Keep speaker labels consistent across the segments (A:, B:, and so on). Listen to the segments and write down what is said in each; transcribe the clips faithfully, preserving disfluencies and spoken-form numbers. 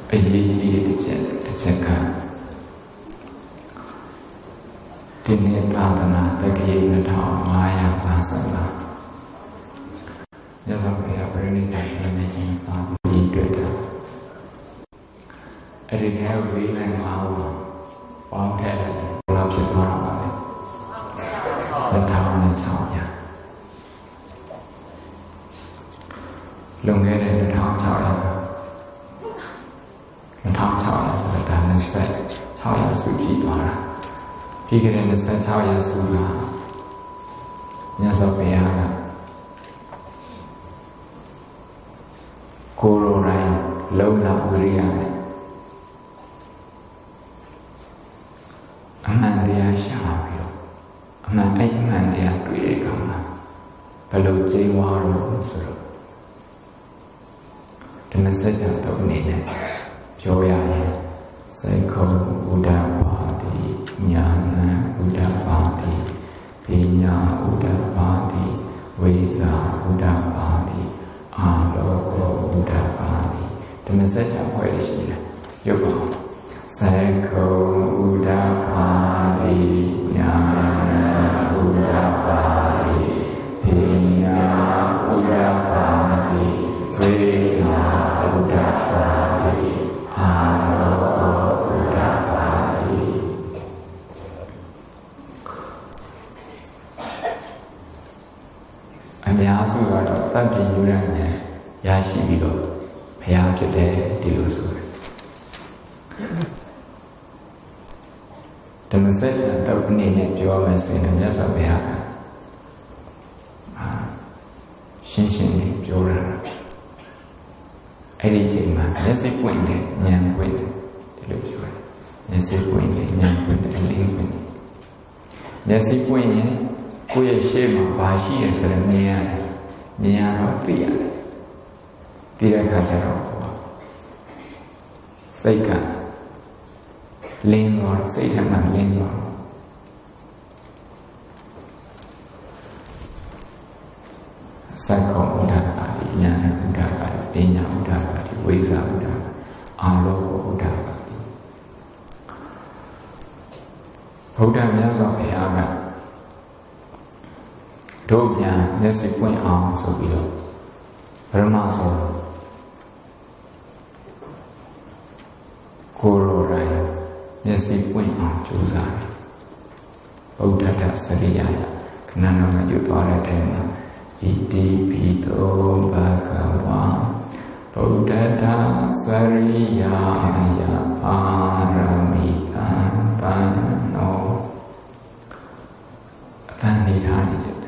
A: အရေးကြီးတဲ့ချက်တစ်ချက်ကဒီနေ့သာသနာတက္ကရာနှစ်ထောင်ငါးရာပါးဆုံးပါညဇောဘုရားပြိဋိနိဗ္ဗာန်နဲ့ခြင်းစာပြီးတွေ့တာအဲ့ဒီထဲဝိဇ္ဇာငါးပါးပေါင်းထည့်လိုက်တယ်ဘယ်လောက်ဖြစ်သွားတော့ပါလဲနှစ်ထောင်နဲ့ခြောက်ရာလွန်ခဲ့တဲ့နှစ်ထောင်ခြောက်ရာနှစ်ထောင်ခြောက်ရာဆိုတာဒါနှစ်ဆက်ခြောက်ရာစုကြည့်သွားတာပြီးခဲ့တဲ့နှစ်ဆက်ခြောက်ရာစုကညဇောဘုရားကကိုယ်တော်တိုင်းလုံလဝိရိယနဲ့အမှန်တရားရှာပြီးတော့အမှန်အဲ့အမှန်တရားတွေ့တဲ့အခါမှာဘယ်လိုကျင်းဝါလို့ဆိုတော့ဒီမစကြတော့အနေနဲ့ပြောရရင်စေခောဘုဒ္ဓဘာတိညာဏဘုဒ္ဓဘာတိပညာဘုဒ္ဓဘာတိဝိဇ္ဇာဘုဒ္ဓဘာတိအာလောကောဘုဒ္ဓဘာတိဒီမစကြဖွဲ့ရရှိတယ်ရုပ်ပါစေခောဘုဒ္ဓဘာတိညာဏဘုဒ္ဓဘာတိပညာဘုဒ္ဓဘာတိဝိဇ္ဇာဘုဒ္ဓဘာတိအာလောကောဘုဒ္ဓဘာတိအများစုကတော့တတ်ပြယူရတဲ့ရရှိပြီးတော့ဘုရားဖြစ်တယ်ဒီလိုဆိုတယ်ဓမ္မစကြာတုတ်အနေနဲ့ပြောမယ်ဆိုရင်မြတ်စွာဘုရားကရှင်းရှင်းလေးပြောရတာအဲ့ဒီချိန်မှာမျက်စိပွင့်တယ်ဉာဏ်ပွင့်တယ်ဒီလိုပြောတယ်မျက်စိပွင့်တယ်ဉာဏ်ပွင့်တယ်အလင်းပွင့်တယ်မျက်စိပွင့်ရင်ကိုယ့်ရဲ့ရှေ့မှာဘာရှိရဆိုရင်မြင်ရတယ်မြင်ရတော့သိရတယ်သိတဲ့အခါကျတော့စိတ်ကလင်းတော့စိတ်ထဲမှာလင်းတော့စေခောဘုဒ္ဓဘာတိညာဏဘုဒ္ဓဘာတိပညာဘုဒ္ဓဘာတိဝိဇ္ဇာဘုဒ္ဓဘာတိအာလောကောဘုဒ္ဓဘာတိဘုရားမြတ်စွာဘုရားကတို့ပြန်မျက်စိပွင့်အောင်ဆိုပြီးတော့ပရမဆိုကိုယ်တော်တိုင်မျက်စိပွင့်အောင်ကြိုးစားတယ်ဗုဒ္ဓတစရိယခဏတော့မကြွသွားတဲ့အချိန်မှာဣတိပိသောဘဂဝါဗုဒ္ဓတစရိယယပါရမိသံပန္နောအတန်နေထားနေတယ်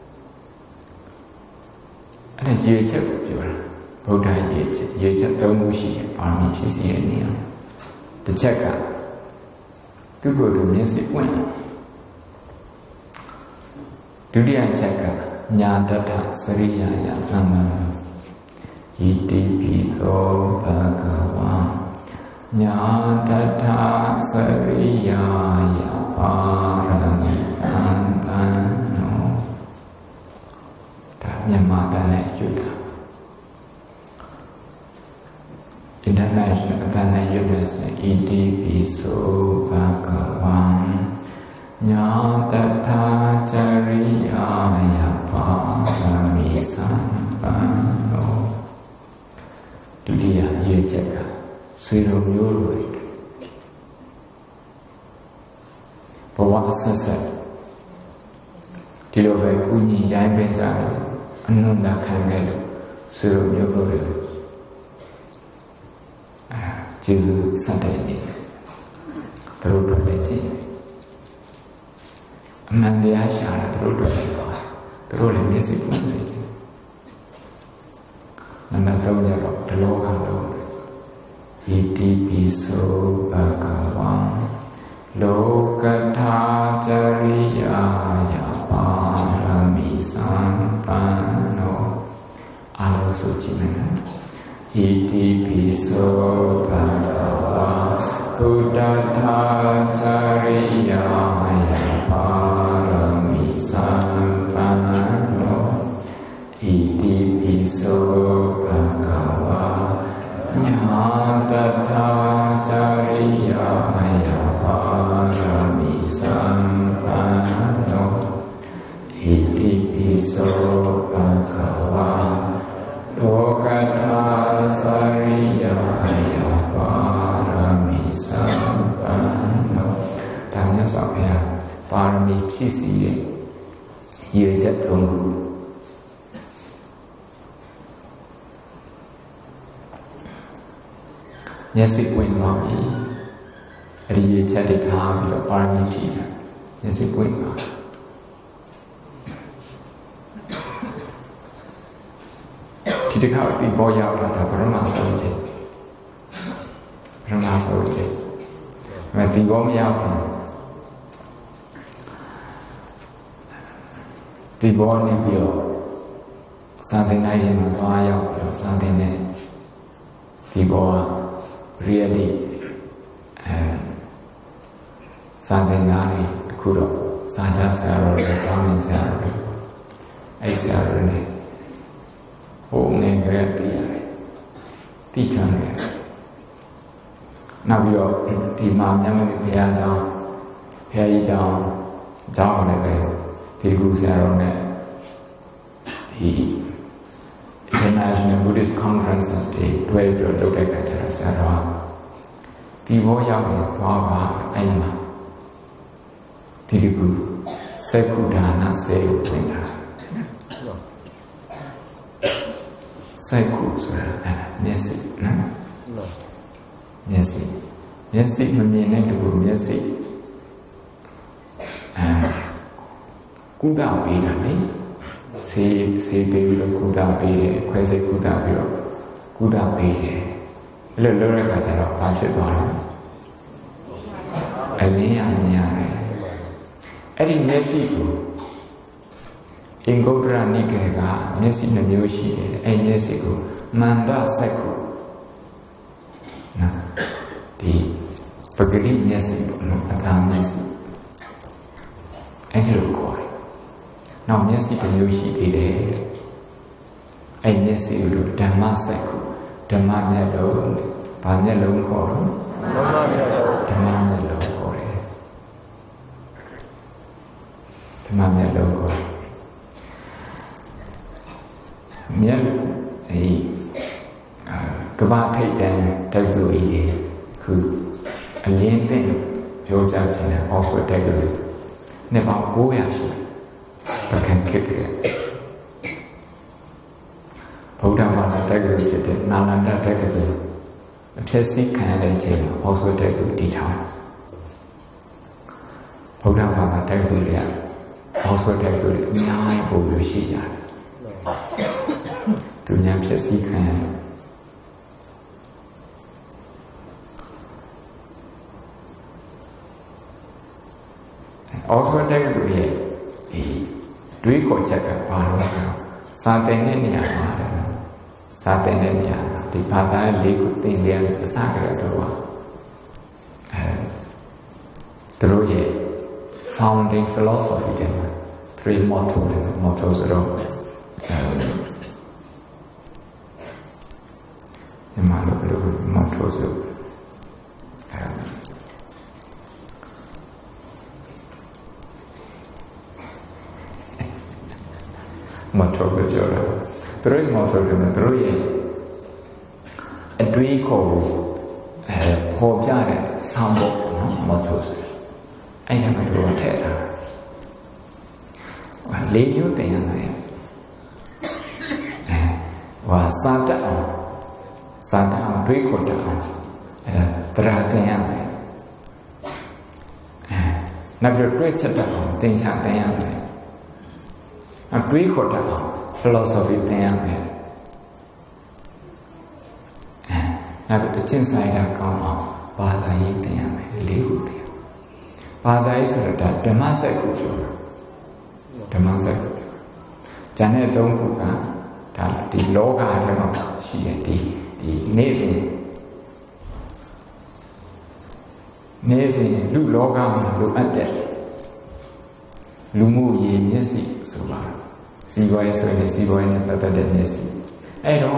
A: အဲ့ဒါရေချက်ကိုပြောတာဗုဒ္ဓရေချက်ရေချက်သုံးခုရှိတယ်ပါရမီဖြစ်စီတဲ့နေရာတစ်ချက်ကသူ့ကိုယ်သူမျက်စိပွင့်ဒုတိယချက်ကညာတတစရိယယသမ္မာဣတိပိသောဘဂဝါညာတတစရိယယပါရမိသံပန္နောဒါမြန်မာတန်နဲ့ကျွတ်တာ International အတန်နဲ့ရွတ်တယ်ဆိုရင်ဣတိပိသောဘဂဝါညာတထจริยายပါရမိသံပန္နောဒုတိယရေချက်ကဆွေတော်မျိုးတွေဘဝဆက်ဆက်ဒီလိုပဲကုညီရိုင်းပင်ကြတယ်အနုနာခံခဲ့လို့ဆွေတော်မျိုးတွေအဲကျေးဇူးဆက်တဲ့နေသူတို့တို့လည်းကြည့်အမှန်တရားရှာတာသူတို့တို့ပါသူတို့လည်းမျက်စိပွင့်စေတယ်နံပါတ်သုံးကျတော့ဒီလောကလုံးဣတိပိသောဘဂဝါလောကထာจริยายပါရမိသံပန္နောအားလုံးဆိုကြည့်မယ်ဣတိပိသောဘဂဝါဗုဒ္ဓထာจริยายပါရမိသံပန္နောဣတိပိသောဘဂဝါညာတထမီဖြစ်စီတဲ့ရည်ချက်သုံးခုမျက်စိပွင့်သွားပြီအဒီရည်ချက်တွေထားပြီးတော့ပါရမီဖြည့်တယ်မျက်စိပွင့်သွားဒီတစ်ခါဒီပေါ်ရောက်လာတာဘယ်မှာဆုံးချက်ဘယ်မှာဆုံးချက်မဒီပေါ်မရောက်ဘူးဒီဘောနေပြီးတော့စာသင်တိုင်းမှာသွားရောက်ပြီးတော့စာသင်တဲ့ဒီဘောက really အဲစာသင်သားတွေအခုတော့စာချဆရာတော်တွေကျောင်းနေဆရာတော်တွေအဲ့ဆရာတော်တွေဟိုငယ်ကလေးတည်ရတယ်တည်ချမ်းတယ်နောက်ပြီးတော့ဒီမှာမြတ်မုနိဘုရားကျောင်းဘုရားကြီးကျောင်းကျောင်းလည်းပဲဒီကူဆရာတော်နဲ့ဒီ International Buddhist Conferences တွေတွေ့ပြီးတော့လုပ်တဲ့အခါကျတော့ဆရာတော်ဒီဘောရောက်ရင်သွားပါအဲ့မှာဒီကူစက္ခုဒါနစေကိုတွင်တာစက္ခုဆိုတာမျက်စိနော်မျက်စိမျက်စိမမြင်တဲ့လူမျက်စိအဲကုသပေးတာလေစေစေပေးပြီးတော့ကုသပေးတယ်ခွဲစိတ်ကုသပြီးတော့ကုသပေးတယ်အဲ့လိုလုပ်တဲ့အခါကျတော့ဘာဖြစ်သွားလဲအလင်းရမြင်ရတယ်အဲ့ဒီမျက်စိကိုအင်္ဂုတ္တရနိကေကမျက်စိနှမျိုးရှိတယ်အဲ့မျက်စိကိုမန္တစက္ခုနော်ဒီပဂရိမျက်စိပေါ့နော်အထာမျက်စိအဲ့ဒီလိုခေါ်တယ်နောက်မျက်စိတစ်မျိုးရှိသေးတယ်အဲ့မျက်စိကိုဓမ္မစက္ခုဓမ္မမျက်လုံးဘာမျက်လုံးခေါ်တော့ဓမ္မမျက်လုံးခေါ်တယ်ဓမ္မမျက်လုံးခေါ်မျက်အေးကဘာထိတ်တန်းတိုက်လို့ဤခုအလင်းတဲ့ပြောကြချင်တဲ့ Oxford တိုက်လို့နှစ်ပေါင်း၉ရာရှိပကံခေတ်ကဗုဒ္ဓဘာသာတိုက်လို့ဖြစ်တဲ့နာလန္ဒတိုက်လို့အဖြစ်စီခံရတဲ့အချိန် Oxford တိုက်လို့တည်ထောင်ဗုဒ္ဓဘာသာတိုက်လို့တွေက Oxford တိုက်လို့အများကြီးပုံလို့ရှိကြတယ်သူညာဖြစ်စီခံရOxford တက္ကသိုလ်ရဲ့ဒီတွေးခေါ်ချက်ကဘာလို့ဆိုတော့စာသင်တဲ့နေရာမှာစာသင်တဲ့နေရာဒီဘာသာရေးလေးခုသင်တယ်အစကတည်းကတော့အဲသူတို့ရဲ့ founding philosophy တဲ့ three motto တဲ့ motto ဆိုတော့ဒီမှာလို့လို့ motto ဆိုမတော်ပဲပြောတာသူတို့မော်ဆိုတယ်သူတို့ရဲ့အတွေးခေါ်အဲပေါ်ပြတဲ့ဆောင်းဖို့နော်မော်ဆိုအဲ့ဒါမှတို့ထည့်တာလေးမျိုးတင်ရမယ်အဲဟောစာတတ်အောင်စာတတ်အောင်တွေးခေါ်တတ်အောင်အဲတရားတင်ရမယ်အဲနောက်ပြီးတွေ့ချက်တတ်အောင်သင်ချတင်ရမယ်အတွေးခေါ်တာ philosophy သင်ရမယ်အဲနောက်အကျင့်ဆိုင်တာကောင်းအောင်ဘာသာရေးသင်ရမယ်လေးခုသင်ဘာသာရေးဆိုတော့ဓမ္မစက္ခုဆိုတာဓမ္မစက္ခုကျန်တဲ့သုံးခုကဒါဒီလောကထဲမှာရှိတဲ့ဒီဒီနေ့စဉ်နေ့စဉ်လူလောကမှာလိုအပ်တဲ့လူမှုရေးမျက်စိဆိုပါစီပွားရေးဆိုရင်စီးပွားရေးနဲ့ပတ်သက်တဲ့မျက်စိအဲ့တော့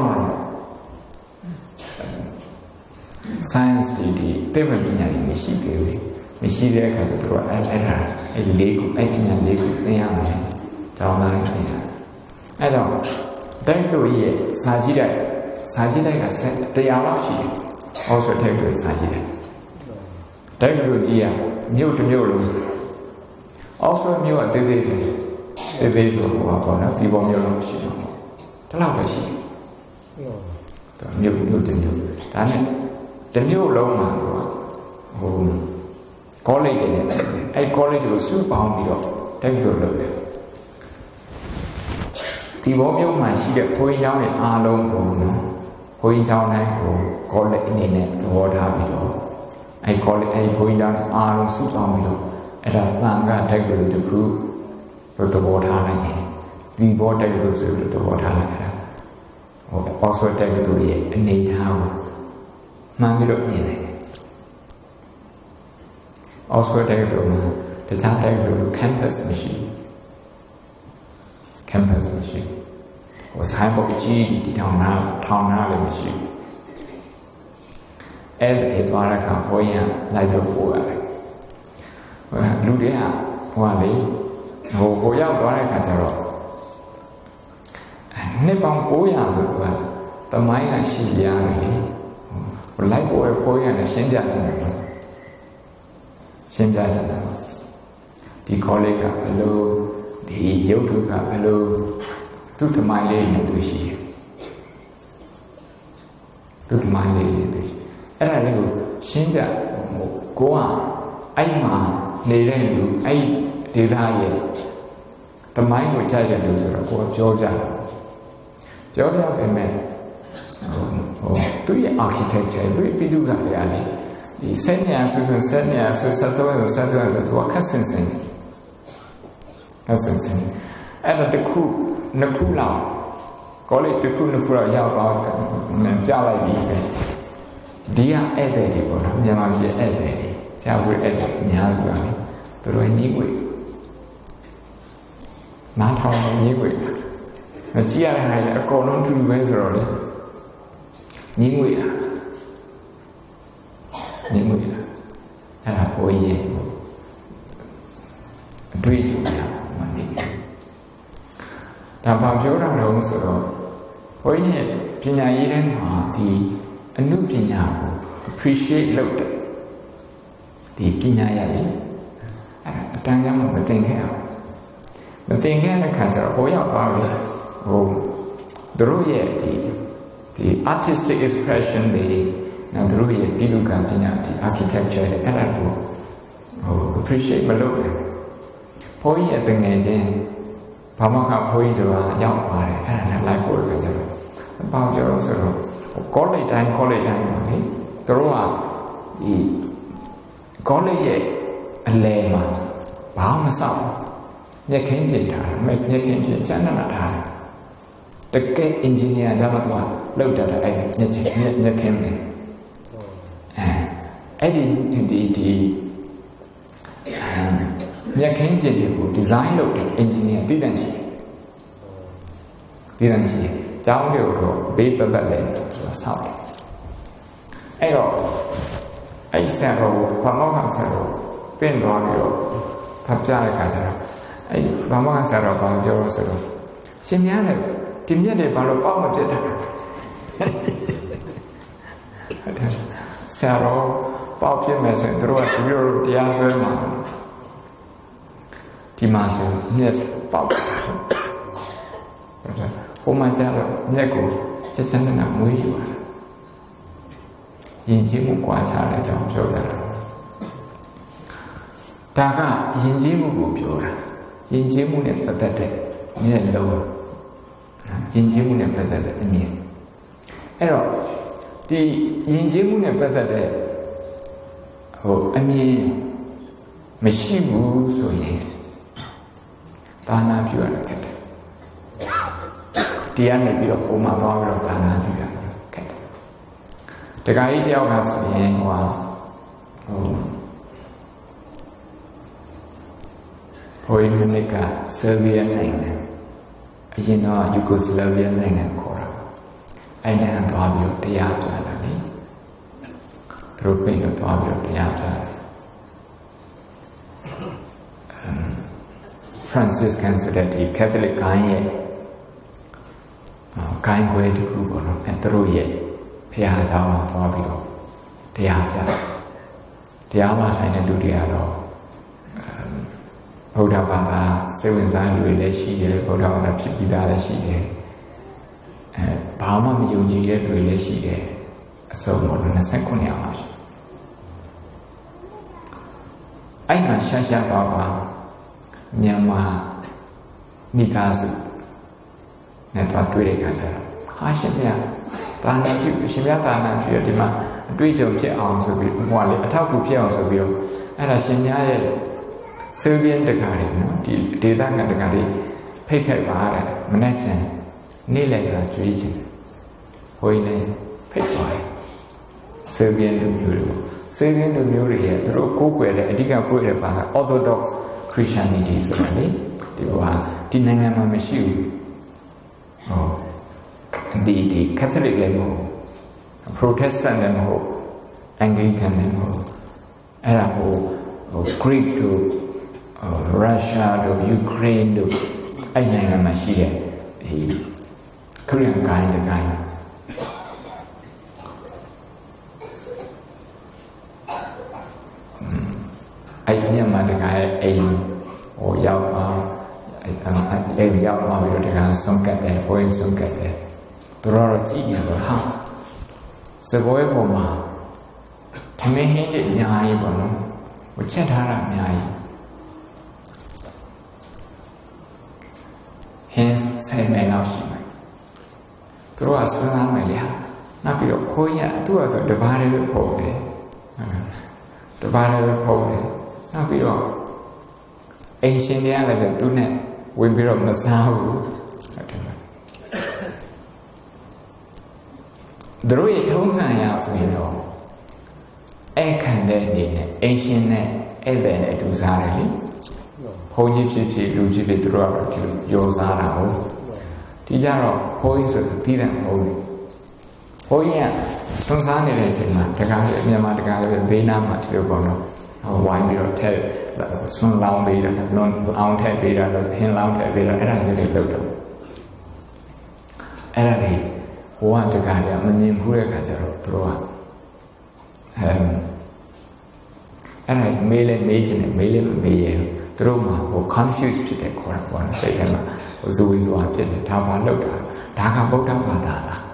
A: science ဒီသိပ္ပံပညာတွေမရှိသေးဘူးမရှိတဲ့အခါကျတော့အဲ့အဲ့ဒါအဲ့လေးခုအဲ့ပညာလေးခုသင်ရမယ်ကျောင်းသားတွေသင်ရအဲ့တော့တိုက်တို့ရဲ့စာကြည့်လိုက်စာကြည့်လိုက်ကတရားလောက်ရှိတယ်ဟောဆိုတိုက်တို့စာကြည့်လိုက်တိုက်တို့ကြီးကမြို့တစ်မြို့လုံး Oxford မြို့ကတေးသေးပဲတေးသေးဆိုဟိုပါပေါ့နော်ဒီပေါ်မြို့လုံးရှိတော့တလောက်ပဲရှိတယ်မြို့မြို့တမျိုးဒါနဲ့တမျိုးလုံးမှာဟိုဟို college တွေနဲ့အဲ့ college ကိုစုပေါင်းပြီးတော့တက်ပြီးတော့လုပ်တယ်ဒီဘောမျိုးမှာရှိတဲ့ဘုန်းကြီးကျောင်းတွေအားလုံးကိုနော်ဘုန်းကြီးကျောင်းတိုင်းကို college အနေနဲ့သဘောထားပြီးတော့အဲ့ college အဲ့ဘုန်းကြီးကျောင်းအားလုံးစုပေါင်းပြီးတော့အဲ့ဒါသံဃာတက်ပြီးတော့တခုလို့သဘောထားလိုက်တယ်ဒီဘောတက်ပြီးတော့ဆိုလို့သဘောထားလိုက်တာဟို Oxford တက်ပြီးတော့ရဲ့အနေထားကိုမှန်ပြီးတော့မြင်တယ်Oxford တက်ပြီးတော့တခြားတက်ပြီးတော့ campus မရှိ campus မရှိဟိုဆိုင်ပေါ်ကြီးဒီတောင်နာထောင်နာလည်းမရှိအဲ့ဒါအဲ့သွားရခါဟိုရန်လိုက်လို့ပို့ရတယ်လူတွေကဟိုကလေဟိုဟိုရောက်သွားတဲ့ခါကျတော့နှစ်ပေါင်း၉ရာဆိုတော့တမိုင်းကရှိရနေလေဟိုလိုက်ပေါ်ပို့ရရင်ရှင်းပြချင်တယ်ရှင်းပြချင်တယ်ဒီ college ကဘယ်လိုဒီရုပ်ထုကဘယ်လိုသူ့သမိုင်းလေးနဲ့သူရှိတယ်သူ့သမိုင်းလေးနဲ့သူရှိအဲ့ဒါလေးကိုရှင်းပြဟိုကိုကအဲ့မှာနေတဲ့လူအဲ့ဒေသရဲ့သမိုင်းကိုကြားရတယ်လို့ဆိုတော့ကိုကပြောကြတယ်ပြောပြပေမဲ့ဟိုသူ့ရဲ့ architecture သူ့ရဲ့ပြည်သူ့ကလည်းအဲ့ဒီဆက်ညာဆူဆူဆက်ညာဆူဆက်တော့ဆက်တော့သူကခက်ဆင်ဆင်ခက်ဆင်ဆင်အဲ့ဒါတခုနှစ်ခုလောက် college တခုနှစ်ခုလောက်ရောက်တော့ကြားလိုက်ပြီဆိုဒီကဧည့်သည်တွေပေါ့နော်မြန်မာပြည်ဧည့်သည်တွေကြားဝတ်ဧည့်သည်အများစုကသူတို့ညီးွေနားထောင်ညီးွေမကြည့်ရတဲ့ဟာလေအကုန်လုံးတူတူပဲဆိုတော့လေညီးွေတာညီးွေတာအဲ့ဒါဘိုးကြီးရဲ့အတွေ့အကြုံရမှနေဒါဘာပြောတာလဲဆိုတော့ဘိုးကြီးရဲ့ပညာရေးထဲမှာဒီအနုပညာကို appreciate လုပ်တယ်ဒီပညာရည်အဲ့အတန်းကြောင့်မသိခဲ့အောင်မသိခဲ့တဲ့ခါကျတော့ဟိုရောက်သွားပြီဟိုတို့ရဲ့ဒီဒီ artistic expression တွေနောက်တို့ရဲ့ဒီလူကပညာဒီ architecture တွေအဲ့ဒါကိုဟို appreciate မလုပ်ဘူးဘိုးကြီးရဲ့တငယ်ချင်းဘာမှကဘိုးကြီးတို့ကရောက်ပါတယ်အဲ့ဒါနဲ့လိုက်ပို့ရကြတယ်ဘာပြောလို့ဆိုတော့ college တိုင်း college တိုင်းပါလေတို့ကဒီ college ရဲ့အလဲမှာဘာမှမဆောက်မျက်ခင်းပြင်ထားတယ်မျက်ခင်းပြင်ကျန်းနာထားတယ်တကယ် engineer ကြမှာတော့လောက်တာအဲ့မျက်ချင်းမျက်ခင်းပဲအဲအဲ့ဒီဒီဒီမျက်ခင်းပြင်တွေကို design လုပ်တဲ့ engineer တည်တံ့ရှိတည်တံ့ရှိကျောင်းတွေကိုဘေးပတ်ပတ်လဲဆောက်တယ်အဲ့တော့အဲ့ဆရာတော်ဘာမောကဆရာတော်ပြင်သွားပြီးတော့ဖတ်ပြတဲ့ခါကျတော့အဲ့ဘာမောကဆရာတော်ဘာပြောလို့ဆိုတော့ရှင်များနဲ့ဒီမြက်တွေဘာလို့ပေါက်မပြတ်တာဆရာတော်ပေါက်ပြစ်မယ်ဆိုရင်တို့ကဒီလိုတရားဆွဲမှာဒီမှာဆိုမြက်ပေါက်ဟိုမှာကျတော့မြက်ကိုချက်ချင်းနဲ့မွေးယူတာယဉ်ကျေးမှုကွာခြားတဲ့အကြောင်းပြောပြတာဒါကယဉ်ကျေးမှုကိုပြောတာယဉ်ကျေးမှုနဲ့ပတ်သက်တဲ့မျက်လုံးယဉ်ကျေးမှုနဲ့ပတ်သက်တဲ့အမြင်အဲ့တော့ဒီယဉ်ကျေးမှုနဲ့ပတ်သက်တဲ့ဟိုအမြင်မရှိဘူးဆိုရင်ဒါနာပြုရတာခက်တယ်တရားနဲ့ပြီးတော့ပုံမှန်သွားပြီးတော့ဒါနာပြုရတာခက်တယ်တခါကြီးတယောက်ကဆိုရင်ဟိုဟိုဟိုယနေ့ကဆာဗီးယားနိုင်ငံအရင်တော့ယူဂိုစလာဗီးယားနိုင်ငံခေါ်တာအဲ့ဒါသွားပြီးတော့တရားပြတာလေသူတို့ပြင်တော့သွားပြီးတော့တရားပြတယ်Franciscan ဆိုတဲ့ဒီ Catholic ဂိုင်းရဲ့ဂိုင်းခွဲတစ်ခုပေါ့နော်အဲသူတို့ရဲ့ဖះเจ้าမှာသွားပြီးတော့တရားပြတယ်တရားမှထိုင်တဲ့လူတွေကတော့ဗုဒ္ဓဘာသာစိတ်ဝင်စားလူတွေလည်းရှိတယ်ဗုဒ္ဓဘာသာဖြစ်ပြီးသားလည်းရှိတယ်အဲဘာမှမယုံကြည်တဲ့လူတွေလည်းရှိတယ်အစုံတော့၂၉ယောက်လောက်ရှိအဲ့မှာရှာရှာပါပါမြန်မာမိသားစုနဲ့တော့တွေ့တဲ့အခါကျတော့ဟာရှင်ဗျာတာနာပြုရှင်ဗျာတာနာပြုရဒီမှာအတွေ့အကြုံဖြစ်အောင်ဆိုပြီးဟိုကလေအထောက်အကူဖြစ်အောင်ဆိုပြီးတော့အဲ့ဒါရှင်များရဲ့ဆယ်ဘီယန်တကားတွေနော်ဒီဒေသခံတကားတွေဖိတ်ခဲ့ပါတဲ့မနေ့ကနေ့လည်ကကြွေးခြင်းဟိုင်းနေဖိတ်ပါတယ်ဆယ်ဘီယန်လူမျိုးတွေဆယ်ဘီယန်လူမျိုးတွေရဲ့သူတို့ကိုးကွယ်တဲ့အဓိကကိုးကွယ်တဲ့ဘာသာ Orthodox Christianity ဆိုတာလေဒီကဒီနိုင်ငံမှာမရှိဘူးဟောဒီဒီ Catholic လည်းမဟုတ် Protestant လည်းမဟုတ် Anglican လည်းမဟုတ်အဲ့ဒါဟိုဟို Greek တို့ Russia တို့ Ukraine တို့အဲ့နိုင်ငံမှာရှိတဲ့ဒီခရစ်ယာန်ကိုင်းတကိုင်းအဲ့မြန်မာတကိုင်းရဲ့အိမ်ဟိုရောက်သွားအဲ့အဲ့ရောက်သွားပြီးတော့တကားဆုံးကတ်တယ်ဘွေးဆုံးကတ်တယ်တို့တော့ကြည့်ရတော့ဟာစပွဲပေါ်မှာထမင်းဟင်းတွေအများကြီးပေါ့နော်ဟိုချက်ထားတာအများကြီးဟင်းဆိုင်မယ်လောက်ရှိမယ်သူတို့ကဆွမ်းလာမယ်လေနောက်ပြီးတော့ခိုးရသူ့ကတော့တပါးလေးပဲဖုံးတယ်တပါးလေးပဲဖုံးတယ်နောက်ပြီးတော့အိမ်ရှင်တွေကလည်းသူနဲ့ဝင်ပြီးတော့မစားဘူးဟုတ်တယ်သူတို့ရဲ့ထုံးစံရဆိုရင်တော့အဲ့ခံတဲ့အနေနဲ့အိမ်ရှင်နဲ့ဧည့်သည်နဲ့အတူစားတယ်လေဘုန်းကြီးဖြစ်ဖြစ်လူဖြစ်ဖြစ်သူတို့ကတော့ဒီလိုရောစားတာဟုတ်ဒီကြတော့ဘုန်းကြီးဆိုတီးတယ်ဘုန်းကြီးဘုန်းကြီးကဆွမ်းစားနေတဲ့အချိန်မှာတကားလည်းမြန်မာတကားလည်းဘေးနားမှာဒီလိုပေါ့နော်ဟိုဝိုင်းပြီးတော့ထက်ဆွမ်းလောင်းပေးတယ်လွန်အောင်ထက်ပေးတာလို့ဟင်းလောင်းထက်ပေးတော့အဲ့ဒါမျိုးတွေလုပ်တော့အဲ့ဒါတွေဟိုကတကားလည်းမမြင်ဘူးတဲ့အခါကျတော့သူတို့ကအဲအဲ့ဒါမေးလဲမေးချင်တယ်မေးလဲမမေးရဘူးသူတို့မှာဟို confuse ဖြစ်တဲ့ခေါ်တာပေါ့နော်စိတ်ထဲမှာဟိုဇူဝီဇွာဖြစ်တယ်ဒါမှလောက်တာဒါကဗုဒ္ဓဘာသာလား